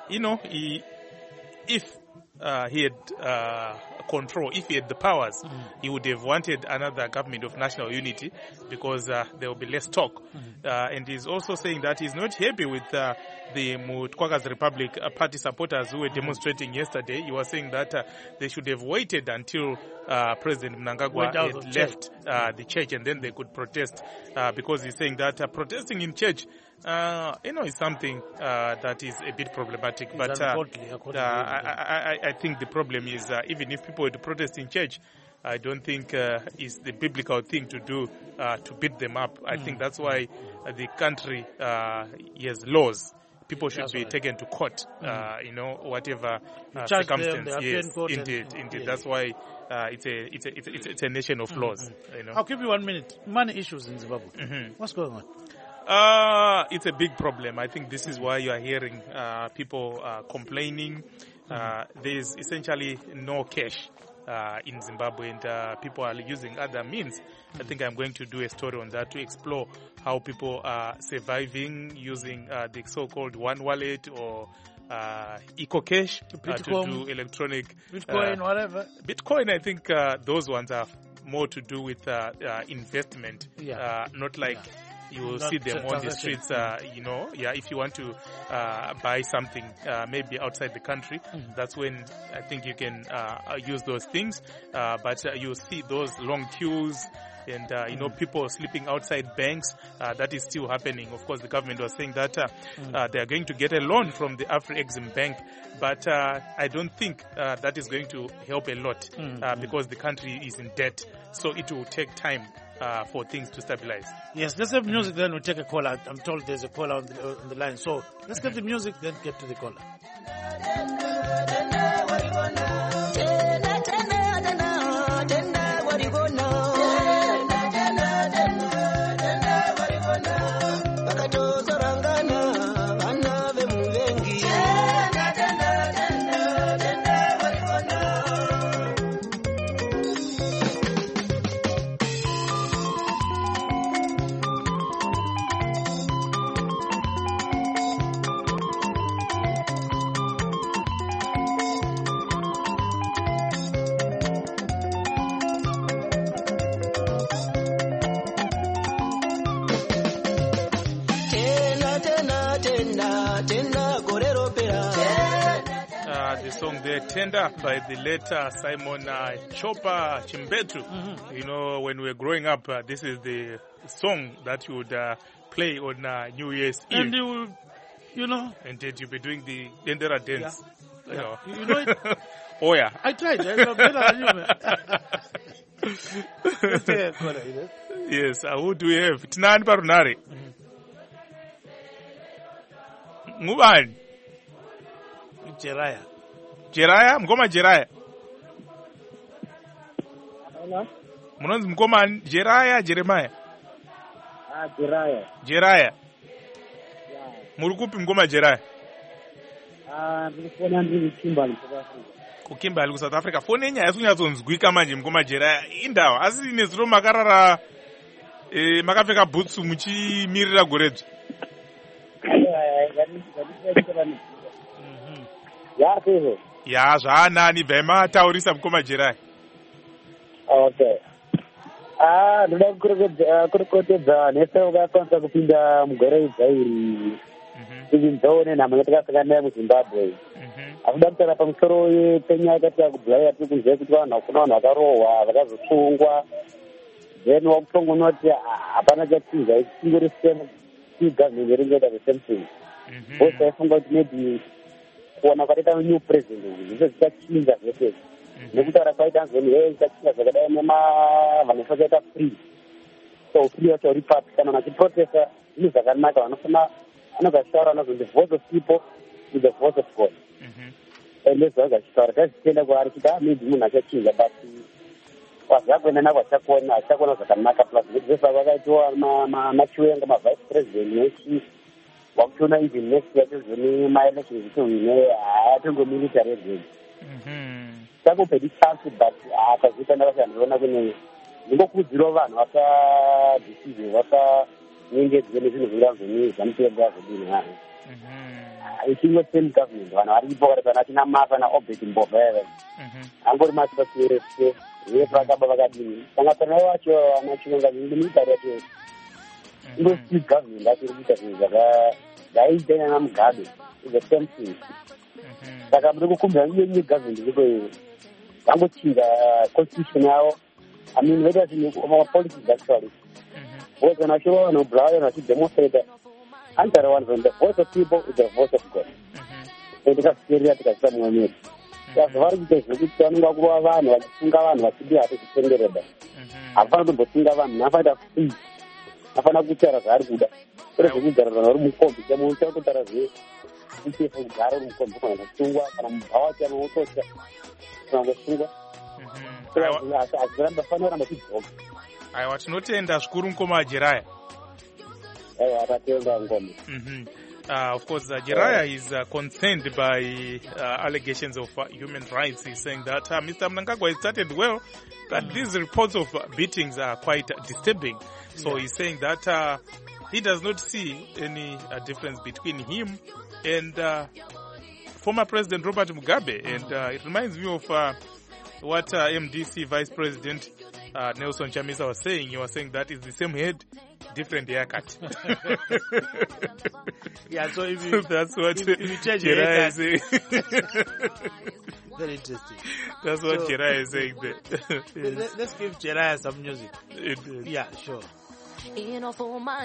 you know, he, if uh, he had uh, control, if he had the powers, mm. he would have wanted another government of national unity because uh, there will be less talk. Mm. Uh, and he's also saying that he's not happy with uh, the Mutkwaka's Republic uh, party supporters who were demonstrating yesterday. He was saying that uh, they should have waited until uh, President Mnangagwa had left uh, the church and then they could protest uh, because he's saying that uh, protesting in church Uh, you know, it's something uh, that is a bit problematic. It's but uh, uh, I, I, I think the problem is uh, even if people were to protest in church, I don't think uh, it's the biblical thing to do uh, to beat them up. I mm. think that's why uh, the country uh, has laws. People should that's be right. taken to court, mm. uh, you know, whatever uh, circumstance. Them, yes, indeed, and, indeed. Yes. That's why uh, it's a it's a it's a, it's a nation of mm. laws. Mm. You know. I'll give you one minute. Money issues in Zimbabwe. Mm-hmm. What's going on? Uh, it's a big problem. I think this is why you are hearing uh, people uh, complaining. Uh, there's essentially no cash uh, in Zimbabwe, and uh, people are using other means. I think I'm going to do a story on that to explore how people are surviving using uh, the so-called one wallet or uh, EcoCash uh, to do electronic Bitcoin, uh, whatever. Bitcoin, I think uh, those ones are more to do with uh, uh, investment, yeah. uh, not like. Yeah. You will Not see them on the streets, uh, you know, yeah, if you want to uh, buy something uh, maybe outside the country, mm. that's when I think you can uh, use those things. Uh, but uh, you see those long queues and, uh, you mm. know, people sleeping outside banks. Uh, that is still happening. Of course, the government was saying that uh, mm. uh, they are going to get a loan from the Afri-Exim Bank. But uh, I don't think uh, that is going to help a lot mm. uh, because the country is in debt. So it will take time. Uh, for things to stabilize. Yes, let's have music, then we'll take a caller. I'm told there's a caller on the, uh, on the line. So let's get the music, then get to the caller. Song there, Tender, by the late uh, Simon uh, Chopper Chimbetu. Mm-hmm. You know, when we were growing up, uh, this is the song that you would uh, play on uh, New Year's Eve. And you, you know. And then you'll be doing the Dendera dance. Yeah. You, know. you know it? Oh, yeah. I tried. I know better than you, man. Let's take a caller, you know? Yes, uh, who do we have? Tinani Parunare. Ngubani? Jeraya. Jeraya, mkoma Jeraya. Hello? Munonzi mkoma Jeraya, Jeremiah. Ah, Jeraya. Jeraya. Yeah. Muri kupi mkoma Jeraya? Ah, ndikufona ndiri Kimberley South Africa. Ku Kimberley ku South Africa. Foni yenya yasunyatsonzwika manje mkoma Jeraya. Indawa asi nezuro makarara eh makapfeka boots muchimirira goredzo. Eh, ngani ngani Mhm. Ya kezo. Ya zvanani bema taurisa mkoma Jeraya. Okay. Ah, ndoda kurikotedza nese wakakwanisa kupinda mugore idzairi tivinzaone nhamo yatakasangana muzimbabwe. Akuda kutaura pamusoro yepenya yakati yakubhulaya tiri kunzwa kuti vanhu hakuna vanhu vakarohwa vakazosungwa then wakutongoona kuti hapana chatiza chingori government ringoita the same thing. Bose aifunga kuti maybe kuona kwakaita new president zviso zvichachinja zvese nekutaura kwaita nzoni hey zvichachinja zvakadai nevanhu vakaita free so free yacho republic kana vachiprotesta zvinhu zvakanaka vanofana anogashitaura vanozoti the voice of people is the voice of God. And ndezvo zvachitaura tazvitenda kwaari kuti ah maybe munhu achachinja but wazvakuenda nako achakona achakona zvakanaka plus kuti zvese vakaitiwa machiwenga mavice president nechi wakutoona even next yacho zvone maelection zvitohwine hayatongo military egedi takupedi chance but akazviita ndakashandinoona kune ndingokurudzirawo vanhu vakadecisive vakanyengedzwe nezvinhu zvinganzoni zvamutirega zvodini hayi a single same government vanhu vari kupoka kana tina mafa naobert mboveve angori masipasirese vepakaba vakadini saka pana vacho vanachironga zvindimitari yacho ingosii government achiri kuita zvinhu zvakaitanya namugabe the same thing saka muri kukumbira nye government iko vangochinja constitution yavo I mean vaita zvinhu politics actually because when I show on Blair and I see demonstrate and the one from the voice of people is the voice of God. So they have serious to someone else. That's why they say it's turning out go around what Singawan was to be at the center. I found the Singawan, I found a free. I found a good terrace. I would have a good room called the Monte Terrace. This is a garden from Sunga from our channel also from the Sunga. So I remember fun on the people. I was not in the Skurum Koma Jiraya. Mm-hmm. Uh, of course, uh, Jiraya is uh, concerned by uh, allegations of uh, human rights. He's saying that uh, Mister Mnangagwa started well, but mm-hmm. these reports of uh, beatings are quite uh, disturbing. So yeah. he's saying that uh, he does not see any uh, difference between him and uh, former President Robert Mugabe. And uh, it reminds me of uh, what uh, M D C Vice President uh, Nelson Chamisa was saying. He was saying that it's the same head, different haircut. Yeah, so if you, that's what if, if you change your haircut is saying. Very interesting. That's what so, Jiraya is saying there. Yes. Let's give Jiraya some music. It, it, yeah, sure. Dance,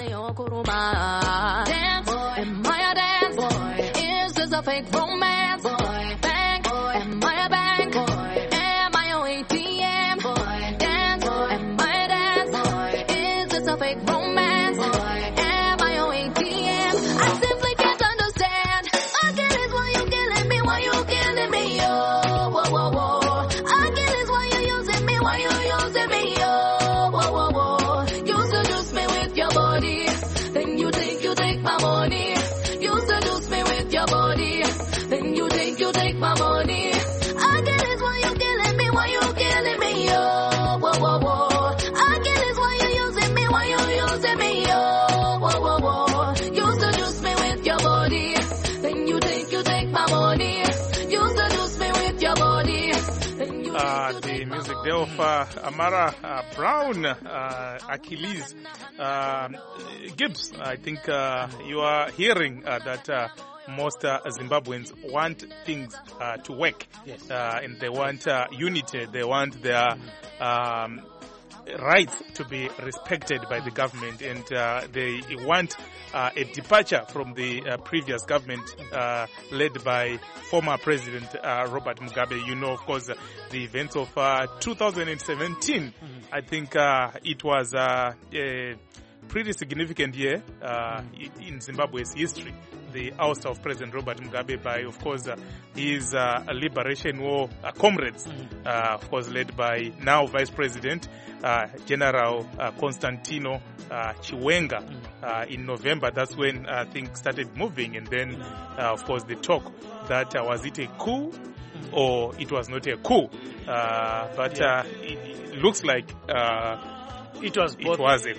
am I a dance? Boy. Is this a fake romance? Boy. Bank, am I a bank? Boy. Am I a A T M? Boy. Dance, am I a dance? Boy. Is this a fake romance? Boy. Am I a A T M? I simply can't understand. I get it, why you killing me? Why you killing me? Oh, whoa, whoa, whoa. I get it, why you using me? Why you using me? Oh, whoa, whoa, whoa. You seduce me with your body, then you take, you take my money. You seduce me with your body, then you take, you take my money. I get it, why you killing me? Why you killing me? Oh, whoa, whoa, whoa. I get it, why you using me? Why you using me? Oh, whoa, whoa, whoa. You seduce me with your body, then you take, you take my money. You seduce me with your body, then you Uh, the music there of uh, Amara uh, Brown, uh, Achilles uh, Gibbs. I think uh, you are hearing uh, that uh, most uh, Zimbabweans want things uh, to work, yes. uh, and they want uh, unity. They want their um, rights to be respected by the government, and uh, they want uh, a departure from the uh, previous government uh, led by former President uh, Robert Mugabe. You know, of course, uh, the events of uh, two thousand seventeen. Mm-hmm. I think uh, it was uh, a pretty significant year uh, mm-hmm. in Zimbabwe's history. The ouster of President Robert Mugabe by, of course, uh, his uh, Liberation War uh, comrades, mm-hmm. uh, of course, led by now Vice President uh, General uh, Constantino uh, Chiwenga. Mm-hmm. uh, in November. That's when uh, things started moving, and then, uh, of course, the talk that uh, was it a coup mm-hmm. or it was not a coup. Uh, but yeah. uh, it, it looks like uh, It was both. It was a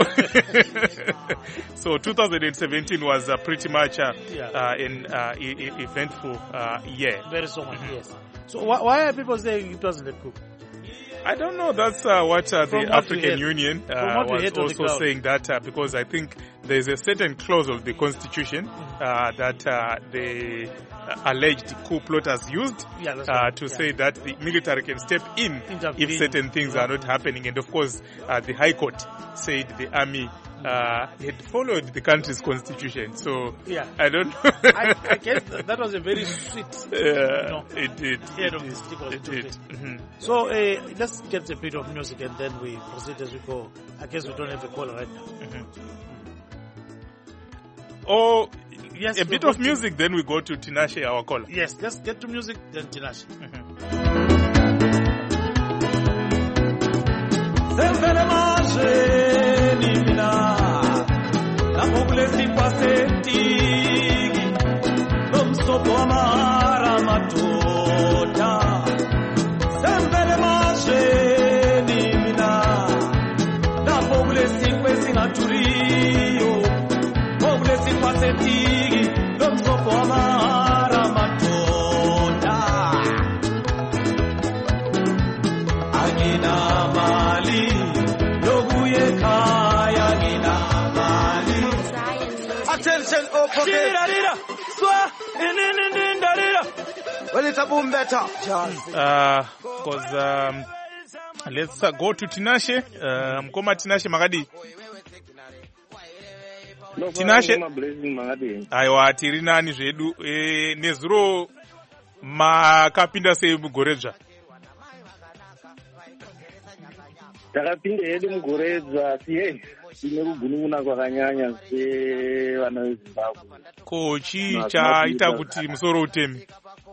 coup. So two thousand seventeen was uh, pretty much uh, yeah. uh, an uh, e- e- eventful uh, year. Very so much, mm-hmm. yes. So wh- why are people saying it wasn't a coup? I don't know. That's uh, what uh, the what African Union uh, was also the saying that uh, because I think there's a certain clause of the constitution uh, that uh, the uh, alleged coup plotters used yeah, uh, to yeah. say that the military can step in Intervene. if certain things are not happening. And of course, uh, the High Court said the army uh, had followed the country's constitution. So yeah. I don't know. I, I guess that was a very sweet. Yeah, you know, it did. Head it of did. the stick was it did. Mm-hmm. So uh, let's get a bit of music and then we proceed as we go. I guess we don't have a caller right now. Mm-hmm. Oh, yes, a bit of music, then we go to Tinashe, our caller. Yes, let's get to music, then Tinashe. Turiyo, Moble si pasetigi, don't so for nginamali lokuye ekhaya nginamali. Attention, oh pocket. Shirarira, swa, ininindindarira. Well, it's a boom better. Uh, cause um, let's uh, go to Tinashe. Uh, Mkoma Tinashe Magadi. Tinashe. Aiwa tiri nani zvedu e, nezuro makapinda sei mugoredzva. Takapinda hedu mugoredzva siye ine kugunun'una kwakanyanya sevana veZimbabwe. Ko chii chaita kuti musoro utemi?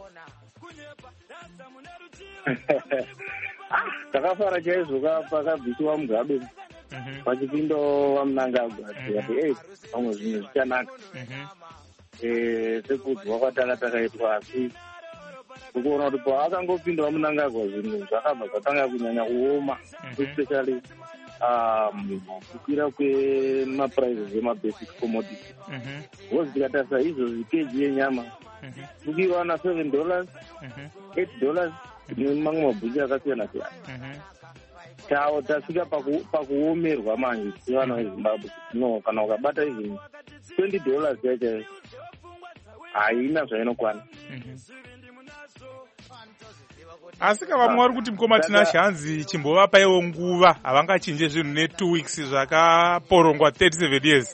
Takafara chaizvo pakabviswa Mugabe pachipindo vaMnangagwa tikati ei vamwe zvinhu zvichanaka sekudzwa kwataka takaitwa asi ukuona kuti paakangopinda vaMnangagwa zvinhu zvakabva zvatanga kunyanya kuoma especially kukwira kwemaprices emabasic commodity because tikatarisa izvozvi keji yenyama kukiwana seven dollars eight dollars nemamwe mabhuchi akasiyana siyana chavo tasvika pakuomerwa manje sevana veZimbabwe no kana ukabata even twenty dollars yacho haina zvainokwana. Asi vamwe vari kuti Mukoma Tinashe hanzi chimbovapaiwo nguva havangachinje zvinhu ne two weeks zvakaporongwa thirty-seven years.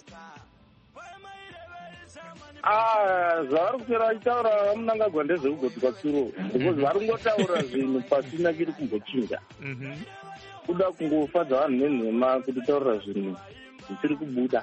Ah, zvavari kupera vachitaura vaMnangagwa ndezvekugotika tsuro because vari kungotaura zvinhu pasina chiri kumbochinja kuda kungofadza vanhu nenhema kuti taurira zvinhu zvisiri kubuda.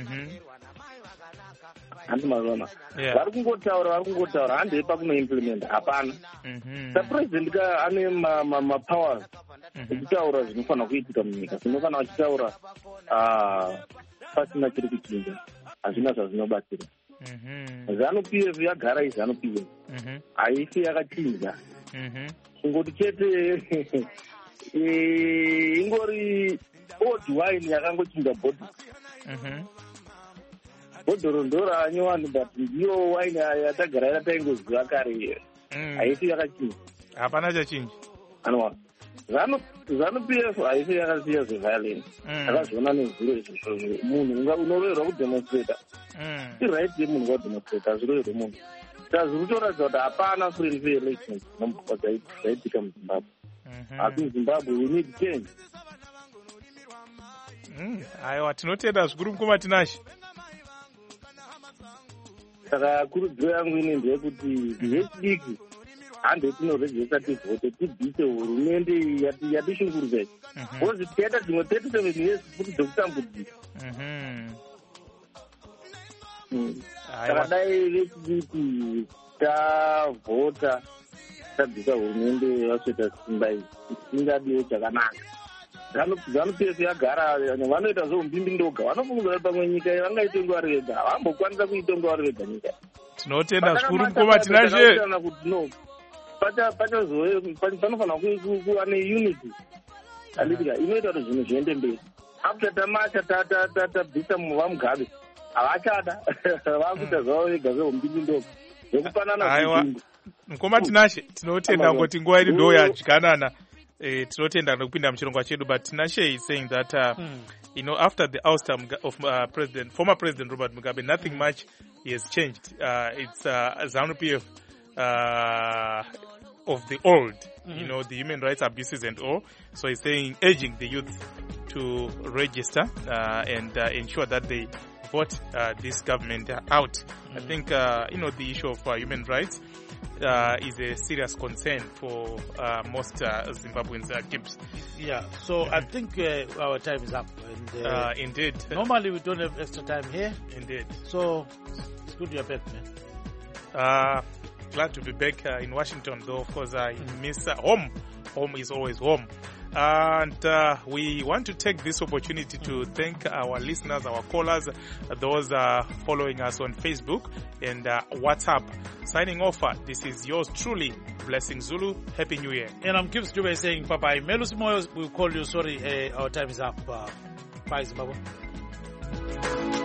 Handi mazona vari kungotaura vari kungotaura handei pakunoimplementa hapana. Sapresident ane mapowers echitaura zvinofanira kuitika munyika zvino kana vachitaura pasina chiri kuchinja hazvina zvazvinobatsira. ZANU-P F yagara iZANU-P F haisi yakachinja kungoti chete ingori old wine yakangochinja bhodhoro. Bhodhoro ndoranyowani but ndiyo wine yatagara yataingoziva kare haisi yakachinja hapana chachinja. Anwa ZANU-P F haisi yakasiya zveviolence akazviona nezviro izvozvo munhu unoverwa kudemonstrata iright yemunhu wademonstrata hazviroverwe munhu saka zviri kutoratidza kuti hapana free and fair elections dzaitika muZimbabwe. Asi muZimbabwe we need change. Aiwa tinotenda zvikuru Mukoma Tinashe. Saka kurudziro yangu ine ndeyekuti vechidiki hande tinorejesa tivhote tibvise hurumende yatishungurudza because tikaita dzimwe thirty-seven years futi dzekutambudzika. Saka dai vechidiki tavhota tabvisa hurumende vasveta simba iyi tingadiwo chakanaka. ZANU-P F yagara vanoita zvoumbimbi ndoga vanofunga pamwe nyika vangaitenga vari vega havambokwanisa kuitenga vari vega nyika. Tinotenda zvikuru Mukoma Tinashe. Panofanira kuva neunity anditika inoita kuti zvinhu zviende mberi. After tamacha tabvisa vaMugabe havachada vakuita zvavo vega zveumbimbi ndoga zvekupanana. Mukoma Tinashe tinotenda kuti nguva iri ndo yadyanana. Uh, tinotenda nekupinda muchirongwa chedu, but Tinashe is saying that uh, hmm. you know, after the ouster of uh, president former president Robert Mugabe, nothing hmm. much has changed. Uh, it's uh, ZANU-P F uh, of the old, mm-hmm. you know, the human rights abuses and all. So he's saying, urging the youth to register uh, and uh, ensure that they vote uh, this government out. Mm-hmm. I think uh, you know, the issue of uh, human rights Uh, is a serious concern for uh, most uh, Zimbabweans. Uh, Gibbs. Yeah, so I think uh, our time is up. And, uh, uh, indeed. Normally we don't have extra time here. Indeed. So it's good you're back, man. Uh, glad to be back uh, in Washington, though, of course I mm. miss uh, home. Home is always home. And uh, we want to take this opportunity to thank our listeners, our callers, those uh, following us on Facebook and uh, WhatsApp. Signing off, uh, this is yours truly, Blessing Zulu. Happy New Year. And I'm Gibbs Dube saying bye-bye. Melus Moyos, we'll call you. Sorry, uh, our time is up. Uh, bye, Zimbabwe.